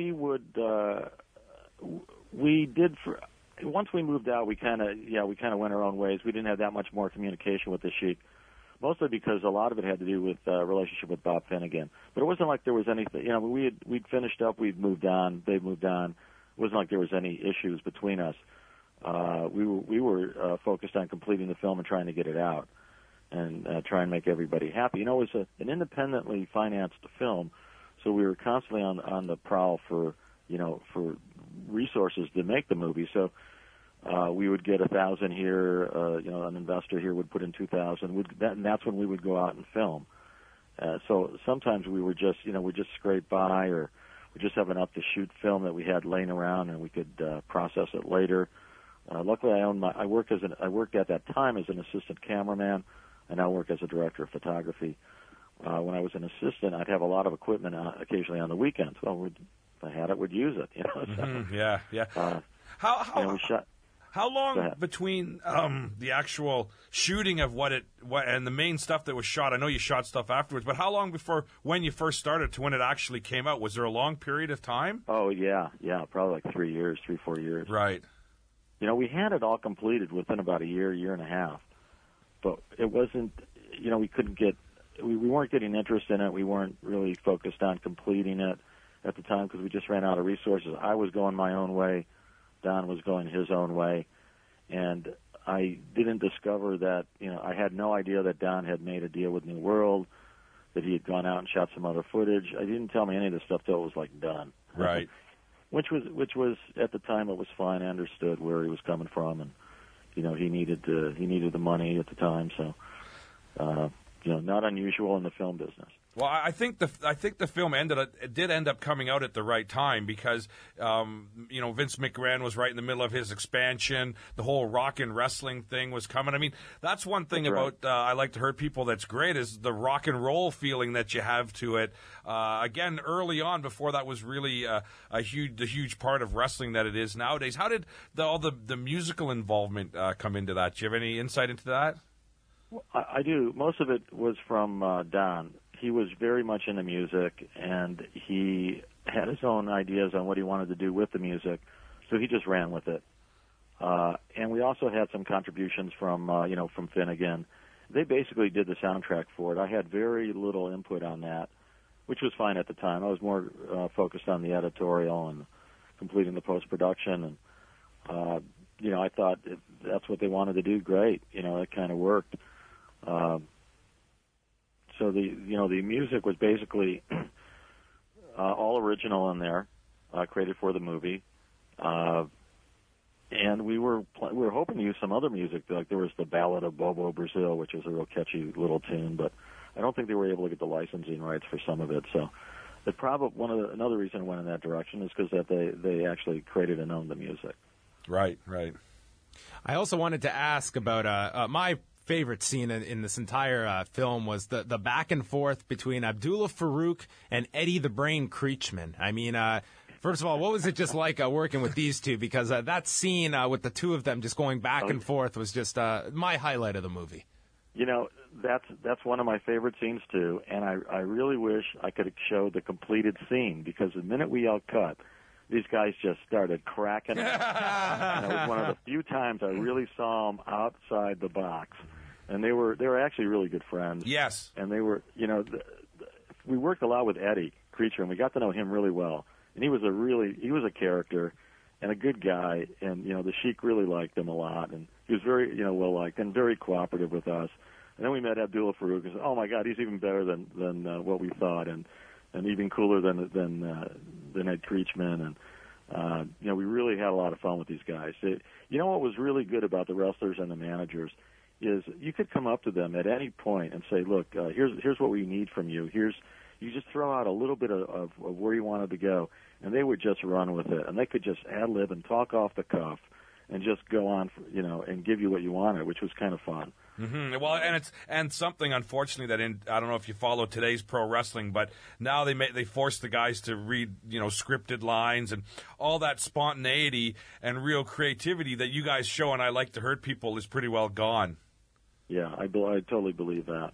did. Once we moved out, we kind of went our own ways. We didn't have that much more communication with the Sheik. Mostly because a lot of it had to do with relationship with Bob Finnegan. But it wasn't like there was anything. We'd finished up, we'd moved on, they'd moved on. It wasn't like there was any issues between us. We were focused on completing the film and trying to get it out and try and make everybody happy. It was an independently financed film, so we were constantly on the prowl for resources to make the movie. So. We would get 1,000 here, an investor here would put in 2,000, and that's when we would go out and film. So sometimes we were just, we'd just scrape by, or we just have an up-to-shoot film that we had laying around, and we could process it later. Luckily, I worked at that time as an assistant cameraman. I now work as a director of photography. When I was an assistant, I'd have a lot of equipment occasionally on the weekends. Well, if I had it, we'd use it. So,
mm-hmm. Yeah.
We shot.
How long between the actual shooting of what and the main stuff that was shot? I know you shot stuff afterwards, but how long before when you first started to when it actually came out? Was there a long period of time?
Oh yeah, probably like 3-4 years.
Right.
We had it all completed within about a year and a half, but it wasn't. We couldn't get we weren't getting interest in it. We weren't really focused on completing it at the time because we just ran out of resources. I was going my own way. Don was going his own way. And I didn't discover that, I had no idea that Don had made a deal with New World, that he had gone out and shot some other footage. I didn't tell me any of this stuff till it was like done.
Right.
Which was at the time, it was fine. I understood where he was coming from, and he needed the money at the time. So not unusual in the film business.
Well, I think the film did end up coming out at the right time because Vince McMahon was right in the middle of his expansion. The whole rock and wrestling thing was coming. I mean, that's one thing about I Like to Hurt People that's great is the rock and roll feeling that you have to it. Again, early on, before that was really a huge part of wrestling that it is nowadays. How did all the musical involvement come into that? Do you have any insight into that?
Well, I do. Most of it was from Don. He was very much into music, and he had his own ideas on what he wanted to do with the music, so he just ran with it. And we also had some contributions from from Finnegan. They basically did the soundtrack for it. I had very little input on that, which was fine at the time. I was more focused on the editorial and completing the post-production, and I thought if that's what they wanted to do, great. It kind of worked. So the music was basically all original in there, created for the movie, and we were hoping to use some other music. Like there was the Ballad of Bobo Brazil, which was a real catchy little tune, but I don't think they were able to get the licensing rights for some of it. So it probably another reason it went in that direction is because that they actually created and owned the music.
Right.
I also wanted to ask about my favorite scene in this entire film was the back and forth between Abdullah Farouk and Eddie the Brain Creechman. I mean, first of all, what was it just like working with these two? Because that scene with the two of them just going back and forth was just my highlight of the movie.
That's one of my favorite scenes too, and I really wish I could have showed the completed scene because the minute we all cut, these guys just started cracking up. And it was one of the few times I really saw them outside the box. And they were actually really good friends.
Yes.
And they were, we worked a lot with Eddie Creature, and we got to know him really well. And he was a character and a good guy. And, the Sheik really liked him a lot. And he was very, well liked and very cooperative with us. And then we met Abdullah Farouk and said, oh my God, he's even better than what we thought. And even cooler than Ed Creechman, and we really had a lot of fun with these guys. What was really good about the wrestlers and the managers is you could come up to them at any point and say, "Look, here's what we need from you. You just throw out a little bit of where you wanted to go," and they would just run with it, and they could just ad lib and talk off the cuff, and just go on, and give you what you wanted, which was kind of fun.
Mm-hmm. Well, and something unfortunately that I don't know if you follow today's pro wrestling, but now they force the guys to read scripted lines and all that spontaneity and real creativity that you guys show and I Like to Hurt People is pretty well gone.
Yeah, I totally believe that.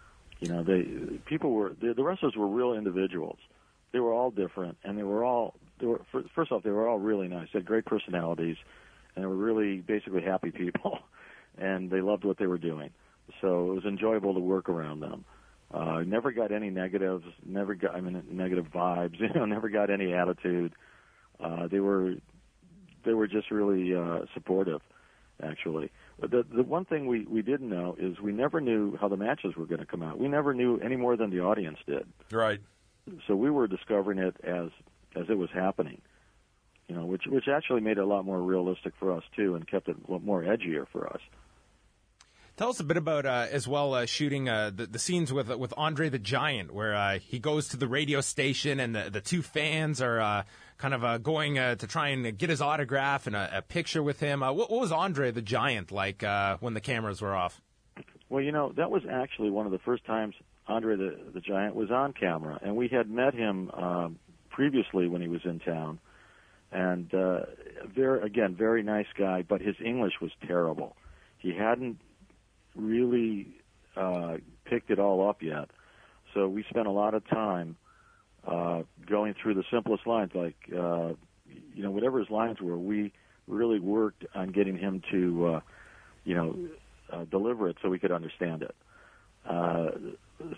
The wrestlers were real individuals. They were all different, and first off, they were all really nice. They had great personalities, and they were really basically happy people. And they loved what they were doing. So it was enjoyable to work around them. Never got any negatives, negative vibes, never got any attitude. They were just really supportive, actually. But the one thing we didn't know is we never knew how the matches were going to come out. We never knew any more than the audience did.
Right.
So we were discovering it as it was happening. Which actually made it a lot more realistic for us too, and kept it a lot more edgier for us.
Tell us a bit about, as well, shooting the scenes with Andre the Giant, where he goes to the radio station and the two fans are kind of going to try and get his autograph and a picture with him. What was Andre the Giant like when the cameras were off?
Well, that was actually one of the first times Andre the Giant was on camera, and we had met him previously when he was in town. And very nice guy, but his English was terrible. He hadn't really picked it all up yet. So we spent a lot of time going through the simplest lines, like whatever his lines were. We really worked on getting him to deliver it so we could understand it. So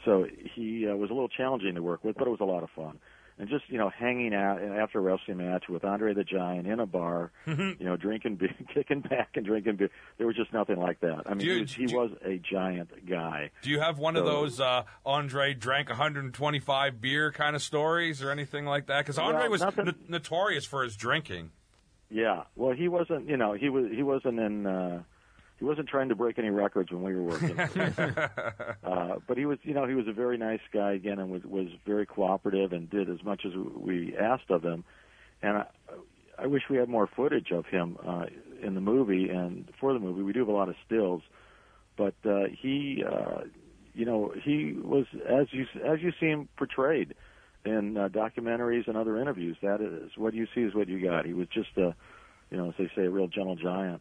so he was a little challenging to work with, but it was a lot of fun. And just, hanging out after a wrestling match with Andre the Giant in a bar, drinking beer, kicking back and drinking beer. There was just nothing like that. I mean, he was a giant guy.
Do you have one of those Andre drank 125 beer kind of stories or anything like that? Because Andre was notorious for his drinking.
Yeah. Well, he wasn't, he wasn't trying to break any records when we were working. But he was, he was a very nice guy again, and was very cooperative and did as much as we asked of him. And I wish we had more footage of him in the movie. And for the movie, we do have a lot of stills. But he was as you see him portrayed in documentaries and other interviews. That is what you see is what you got. He was just as they say, a real gentle giant.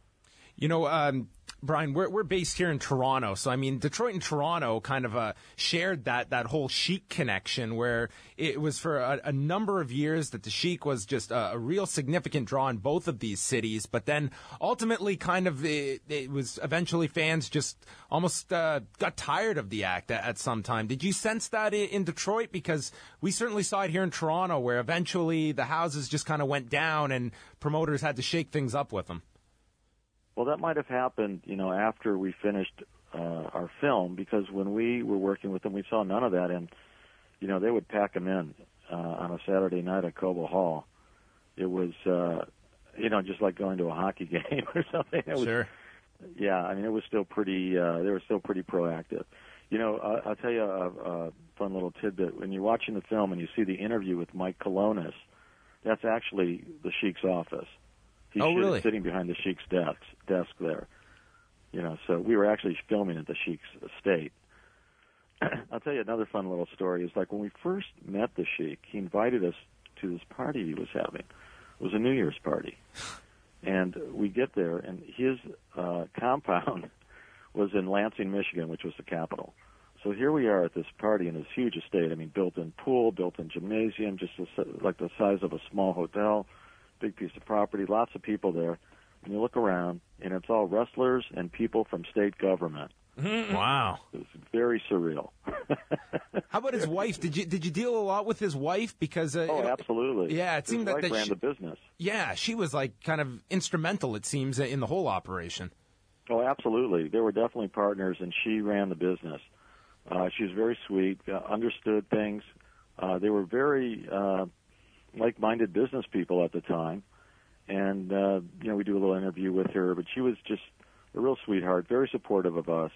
Brian, we're based here in Toronto, so I mean, Detroit and Toronto kind of shared that whole Chic connection, where it was for a number of years that the Chic was just a real significant draw in both of these cities. But then ultimately, kind of it was eventually fans just almost got tired of the act at some time. Did you sense that in Detroit? Because we certainly saw it here in Toronto, where eventually the houses just kind of went down and promoters had to shake things up with them.
Well, that might have happened, after we finished our film, because when we were working with them, we saw none of that, and they would pack them in on a Saturday night at Cobo Hall. It was, just like going to a hockey game or something.
Sure.
Yeah, I mean, it was still pretty. They were still pretty proactive. I'll tell you a fun little tidbit. When you're watching the film and you see the interview with Mike Kolonis, that's actually the Sheik's office. He's
really?
Sitting behind the Sheik's desk there. So we were actually filming at the Sheik's estate. I'll tell you another fun little story. Is like when we first met the Sheik, he invited us to this party he was having. It was a New Year's party. And we get there, and his compound was in Lansing, Michigan, which was the capital. So here we are at this party in this huge estate. I mean, built-in pool, built-in gymnasium, just like the size of a small hotel. Big piece of property, lots of people there. And you look around, and it's all wrestlers and people from state government.
Wow.
It was very surreal.
How about his wife? Did you deal a lot with his wife? Because
absolutely.
Yeah, it seemed
his
that
wife ran the business.
Yeah, she was like kind of instrumental, it seems, in the whole operation.
Oh, absolutely. They were definitely partners, and she ran the business. She was very sweet, understood things. They were very like-minded business people at the time, and we do a little interview with her, but she was just a real sweetheart, very supportive of us.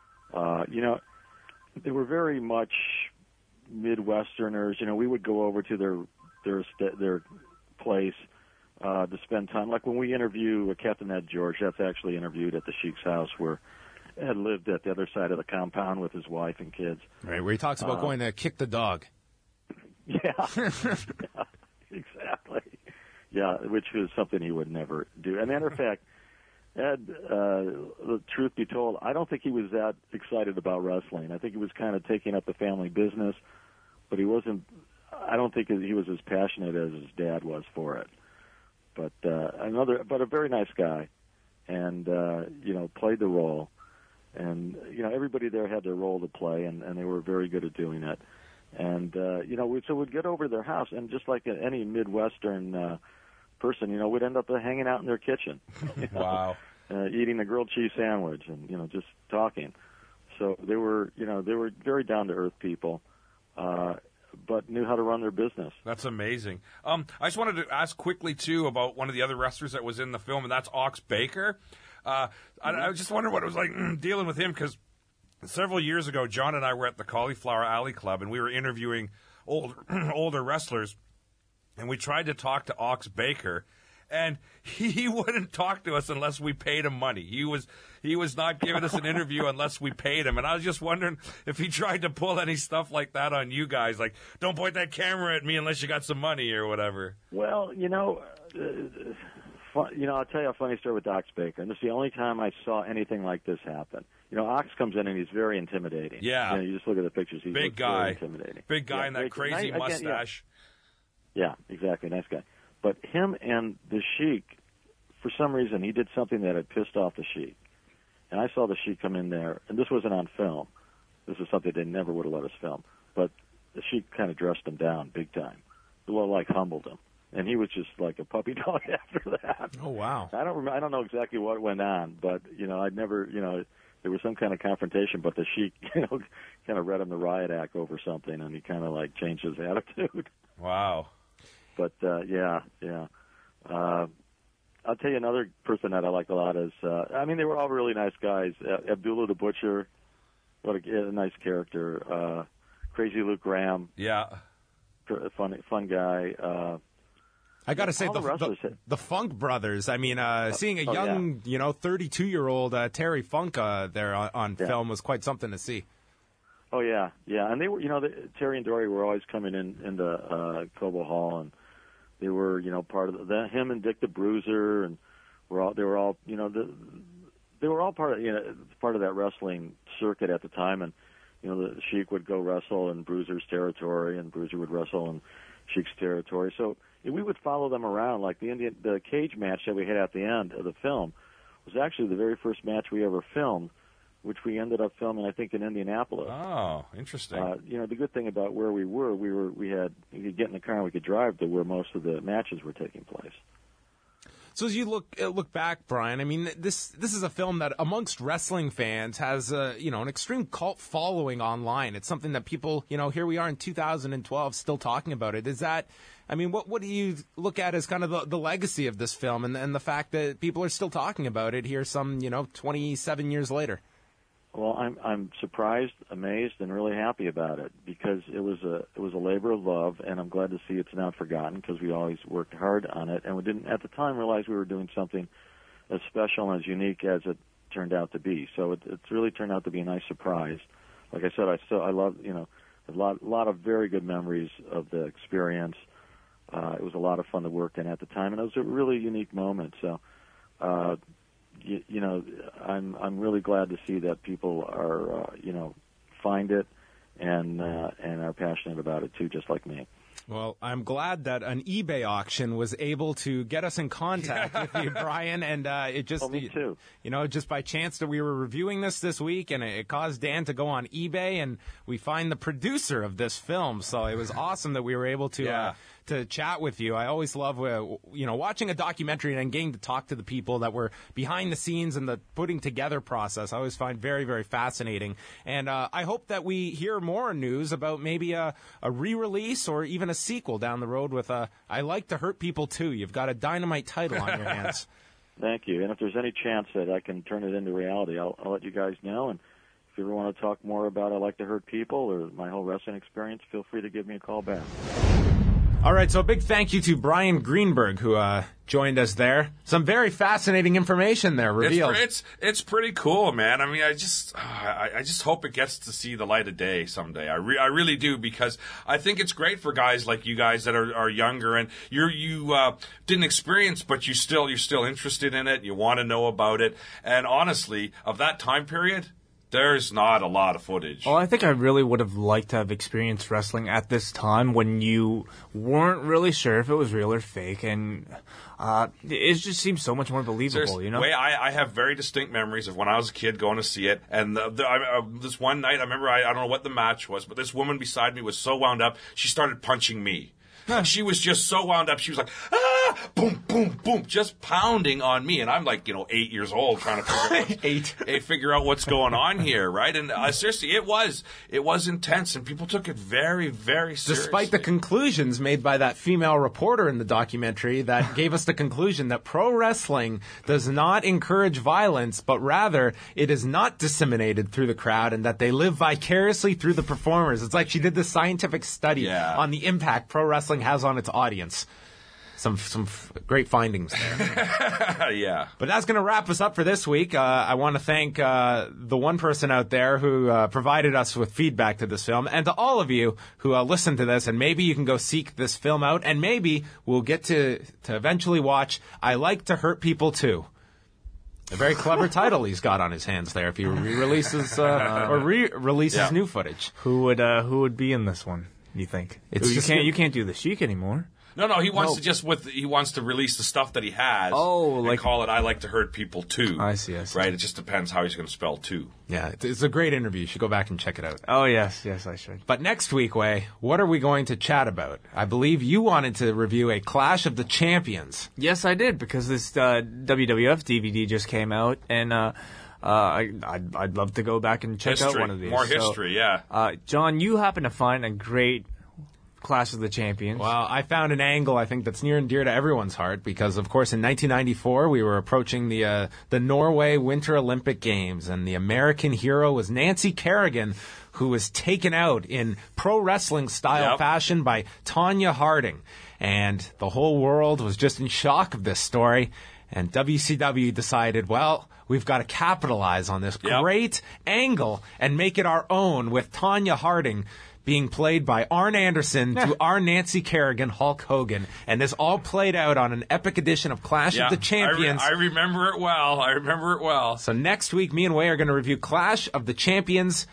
They were very much Midwesterners. We would go over to their place to spend time. Like when we interview Captain Ed George, that's actually interviewed at the Sheik's house, where Ed lived at the other side of the compound with his wife and kids.
Right, where he talks about going to kick the dog.
Yeah. Yeah, exactly. Yeah, which was something he would never do. As a matter of fact, Ed, the truth be told, I don't think he was that excited about wrestling. I think he was kind of taking up the family business, but I don't think he was as passionate as his dad was for it. But a very nice guy, and played the role. And everybody there had their role to play, and they were very good at doing it. And so we'd get over to their house, and just like any Midwestern person, we'd end up hanging out in their kitchen.
Wow.
Eating a grilled cheese sandwich, and just talking. So they were very down to earth people, but knew how to run their business.
That's amazing. I just wanted to ask quickly too about one of the other wrestlers that was in the film, and that's Ox Baker. I was just wondering what it was like dealing with him, because several years ago, John and I were at the Cauliflower Alley Club, and we were interviewing older wrestlers, and we tried to talk to Ox Baker, and he wouldn't talk to us unless we paid him money. He was not giving us an interview unless we paid him, and I was just wondering if he tried to pull any stuff like that on you guys, like, don't point that camera at me unless you got some money or whatever.
Well, I'll tell you a funny story with Ox Baker, and this is the only time I saw anything like this happen. Ox comes in and he's very intimidating.
Yeah.
You just look at the pictures. He's
big guy.
Very intimidating.
Big guy in that crazy mustache.
Yeah, exactly. Nice guy. But him and the Sheik, for some reason, he did something that had pissed off the Sheik. And I saw the Sheik come in there, and this wasn't on film, this is something they never would have let us film. But the Sheik kind of dressed him down big time. Well, like humbled him. And he was just like a puppy dog after that.
Oh, wow.
I don't know exactly what went on, but, I'd never, there was some kind of confrontation, but the Sheik, kind of read him the riot act over something, and he kind of like changed his attitude.
Wow.
But, yeah. I'll tell you another person that I liked a lot is, they were all really nice guys. Abdullah the Butcher, what a nice character. Crazy Luke Graham.
Yeah.
Fun guy.
I got to say,
all the wrestlers
the Funk brothers. I mean, seeing a young, 32-year-old Terry Funk there on film was quite something to see.
Oh yeah, and they were, Terry and Dory were always coming into Cobo Hall, and they were, part of him and Dick the Bruiser, and they were all part of that wrestling circuit at the time, and the Sheik would go wrestle in Bruiser's territory, and Bruiser would wrestle in Sheik's territory. So we would follow them around. Like the cage match that we had at the end of the film was actually the very first match we ever filmed, which we ended up filming, I think, in Indianapolis.
Oh, interesting.
The good thing about where we were, we could get in the car and we could drive to where most of the matches were taking place.
So as you look back, Brian, I mean, this is a film that amongst wrestling fans has an extreme cult following online. It's something that people, here we are in 2012 still talking about it. Is that, what do you look at as kind of the legacy of this film and the fact that people are still talking about it here some, 27 years later?
Well, I'm surprised, amazed, and really happy about it because it was a labor of love, and I'm glad to see it's not forgotten because we always worked hard on it, and we didn't at the time realize we were doing something as special and as unique as it turned out to be. So it's really turned out to be a nice surprise. Like I said, I love a lot of very good memories of the experience. It was a lot of fun to work in at the time, and it was a really unique moment. So. I'm really glad to see that people are, find it and are passionate about it too, just like me.
Well, I'm glad that an eBay auction was able to get us in contact with you, Brian, and it just,
me too.
Just by chance that we were reviewing this week, and it caused Dan to go on eBay, and we find the producer of this film. So it was awesome that we were able to chat with you. I always love, watching a documentary and getting to talk to the people that were behind the scenes and the putting together process. I always find very, very fascinating. And I hope that we hear more news about maybe a re-release or even a sequel down the road with I Like to Hurt People Too. You've got a dynamite title on your hands.
Thank you. And if there's any chance that I can turn it into reality, I'll let you guys know. And if you ever want to talk more about I Like to Hurt People or my whole wrestling experience, feel free to give me a call back.
All right, so a big thank you to Brian Greenberg, who joined us there. Some very fascinating information there revealed.
It's pretty cool, man. I just hope it gets to see the light of day someday. I really do, because I think it's great for guys like you guys that are younger and you didn't experience, but you're still interested in it. You want to know about it, and honestly, of that time period, there's not a lot of footage.
Well, I think I really would have liked to have experienced wrestling at this time when you weren't really sure if it was real or fake, and it just seems so much more believable,
I have very distinct memories of when I was a kid going to see it, and this one night, I remember, I don't know what the match was, but this woman beside me was so wound up, she started punching me. She was just so wound up. She was like, boom, boom, boom, just pounding on me. And I'm like, 8 years old trying to figure out what's going on here, right? And seriously, it was intense, and people took it very, very seriously.
Despite the conclusions made by that female reporter in the documentary that gave us the conclusion that pro wrestling does not encourage violence, but rather it is not disseminated through the crowd, and that they live vicariously through the performers. It's like she did this scientific study on the impact pro wrestling has on its audience. Some great findings there.
Yeah.
But that's going to wrap us up for this week. I want to thank the one person out there who provided us with feedback to this film, and to all of you who listened to this, and maybe you can go seek this film out, and maybe we'll get to eventually watch I Like to Hurt People Too. A very clever title he's got on his hands there if he re-releases new footage.
Who would be in this one, you think? You can't do the Sheik anymore.
No, he wants he wants to release the stuff that he has.
Oh,
and
like-
call it "I Like to Hurt People Too."
I see.
Right? It just depends how he's going to spell "too."
Yeah, it's a great interview. You should go back and check it out.
Oh, yes, I should.
But next week, Way, what are we going to chat about? I believe you wanted to review a Clash of the Champions.
Yes, I did, because this WWF DVD just came out, and I'd love to go back and check out one of these.
More history, yeah.
John, you happen to find a great Clash of the Champions.
Well, I found an angle I think that's near and dear to everyone's heart because, of course, in 1994 we were approaching the Norway Winter Olympic Games, and the American hero was Nancy Kerrigan, who was taken out in pro wrestling style fashion by Tonya Harding, and the whole world was just in shock of this story. And WCW decided, well, we've got to capitalize on this great angle and make it our own, with Tonya Harding being played by Arn Anderson to our Nancy Kerrigan, Hulk Hogan. And this all played out on an epic edition of Clash of the Champions.
I remember it well.
So next week, me and Way are going to review Clash of the Champions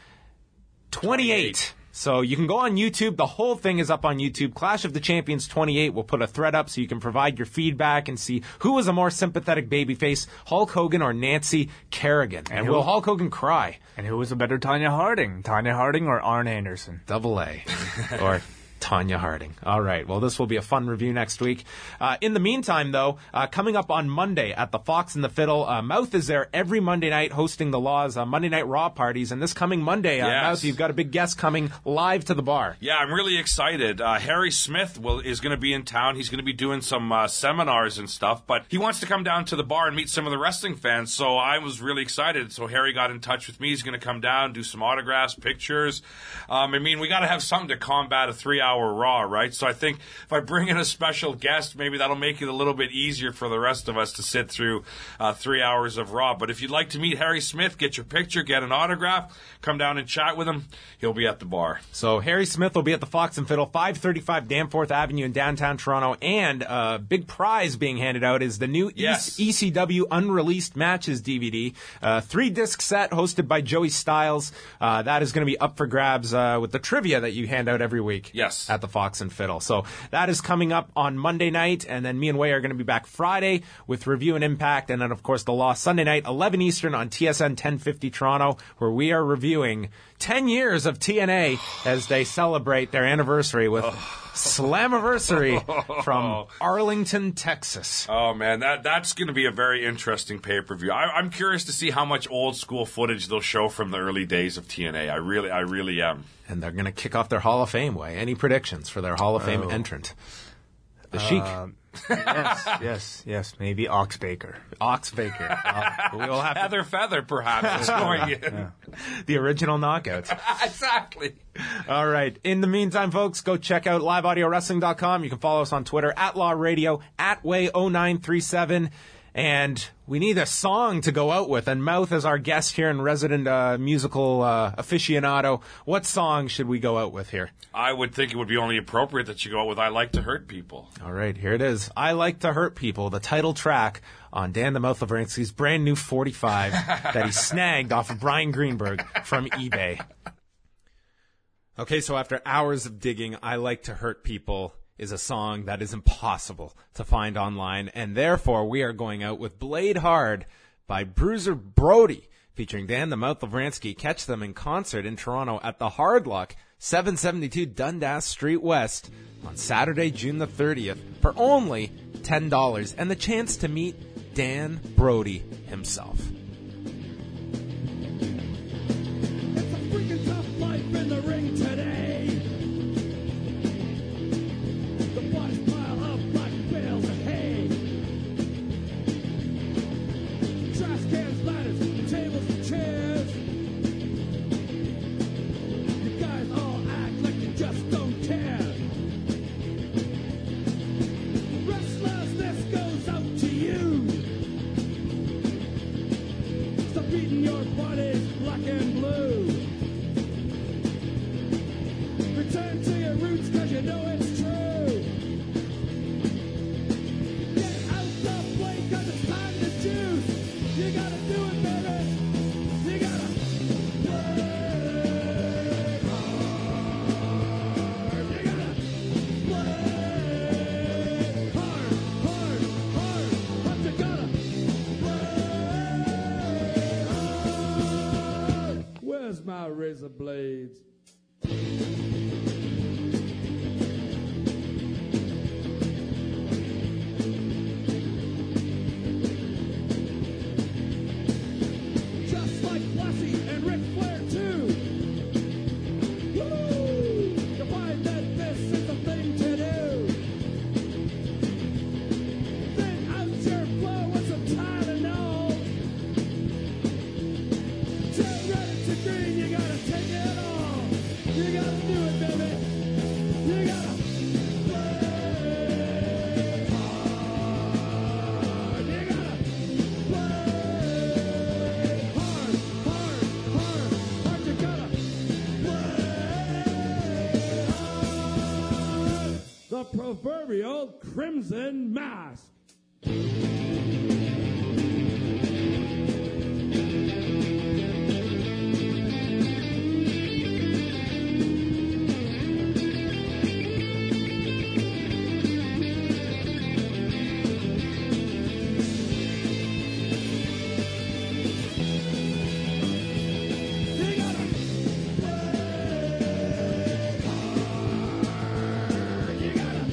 28. So you can go on YouTube. The whole thing is up on YouTube. Clash of the Champions 28. We'll put a thread up so you can provide your feedback and see who was a more sympathetic babyface, Hulk Hogan or Nancy Kerrigan. And will Hulk Hogan cry?
And who was a better Tonya Harding? Tonya Harding or Arn Anderson?
Double A. Or Tonya Harding. All right. Well, this will be a fun review next week. In the meantime, though, coming up on Monday at the Fox and the Fiddle, Mouth is there every Monday night hosting the Law's Monday Night Raw parties. And this coming Monday, Mouth, you've got a big guest coming live to the bar.
Yeah, I'm really excited. Harry Smith is going to be in town. He's going to be doing some seminars and stuff, but he wants to come down to the bar and meet some of the wrestling fans. So I was really excited. So Harry got in touch with me. He's going to come down, do some autographs, pictures. We got to have something to combat a 3-hour Raw, right? So I think if I bring in a special guest, maybe that'll make it a little bit easier for the rest of us to sit through 3 hours of Raw. But if you'd like to meet Harry Smith, get your picture, get an autograph, come down and chat with him, he'll be at the bar.
So Harry Smith will be at the Fox and Fiddle, 535 Danforth Avenue in downtown Toronto, and a big prize being handed out is the new ECW Unreleased Matches DVD, 3-disc set hosted by Joey Styles. That is going to be up for grabs with the trivia that you hand out every week.
Yes.
At the Fox and Fiddle. So that is coming up on Monday night, and then me and Way are going to be back Friday with Review and Impact, and then, of course, the Law Sunday night, 11 Eastern on TSN 1050 Toronto, where we are reviewing 10 years of TNA as they celebrate their anniversary with Slammiversary from Arlington, Texas.
Oh, man, that's going to be a very interesting pay-per-view. I'm curious to see how much old-school footage they'll show from the early days of TNA. I really am.
And they're going to kick off their Hall of Fame, Way. Any predictions for their Hall of Fame entrant? The Sheik.
Yes. Maybe Ox Baker.
Ox Baker. We'll have
Heather Feather, perhaps, is going in.
The original knockouts.
Exactly.
All right. In the meantime, folks, go check out liveaudiowrestling.com. You can follow us on Twitter, @LawRadio, @Way0937. And we need a song to go out with. And Mouth is our guest here and resident musical aficionado. What song should we go out with here?
I would think it would be only appropriate that you go out with I Like to Hurt People.
All right, here it is. I Like to Hurt People, the title track on Dan the Mouth Lavransky's brand new 45 that he snagged off of Brian Greenberg from eBay. Okay, so after hours of digging, I Like to Hurt People is a song that is impossible to find online, and therefore we are going out with Blade Hard by Bruiser Brody, featuring Dan the Mouth Lavransky. Catch them in concert in Toronto at the Hard Luck, 772 Dundas Street West, on Saturday, June the 30th, for only $10, and the chance to meet Dan Brody himself.
It's a freaking tough life in the ring today. Bodies pile up like bales of hay. Trash cans, ladders, tables and chairs. You guys all act like you just don't care. Wrestlers, this goes out to you. Stop beating your bodies black and blue. Return to your roots 'cause you know it's true. You gotta do it, baby. You gotta play hard. You gotta play razor blades. Just like Lassie and Ric Flair too. Woo! You find that this is the thing to do. Then out your flow with some Tylenol. Turn red to green, you gotta take it all. You gotta do it, baby. You gotta play hard. You gotta play hard, hard, hard, hard. You gotta play hard. The proverbial Crimson Mask. You gotta play hard. You gotta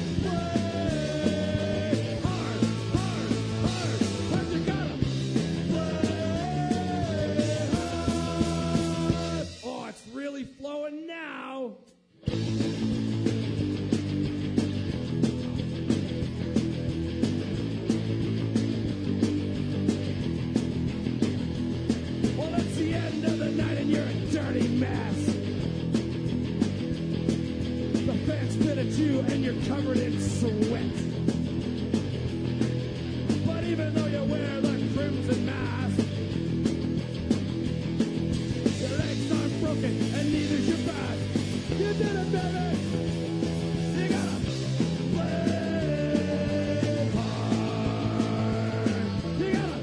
play hard, hard, hard, hard. You gotta play hard. Oh, it's really flowing now. Well, it's the end of the night and you're a dirty mess. The fans spit at you and you're covered in sweat. But even though you wear the crimson mask, your legs aren't broken and neither's your back. You did it, baby. You gotta play hard. You gotta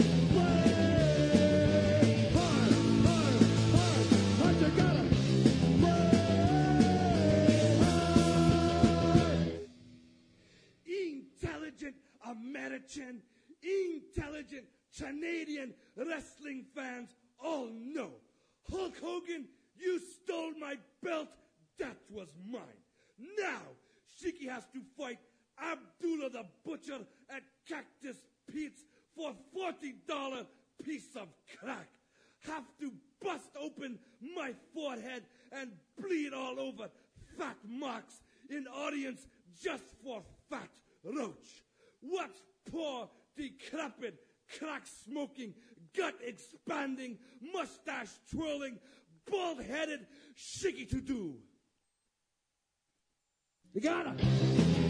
play hard, hard, hard, hard. You gotta play hard. Intelligent American, intelligent Canadian wrestling fans all know. Hulk Hogan, you stole my belt. That was mine. Now, Shiki has to fight Abdullah the Butcher at Cactus Pete's for $40 piece of crack. Have to bust open my forehead and bleed all over fat marks in audience just for Fat Roach. What's poor, decrepit, crack-smoking, gut-expanding, mustache-twirling, bald-headed Shiki to do? You gotta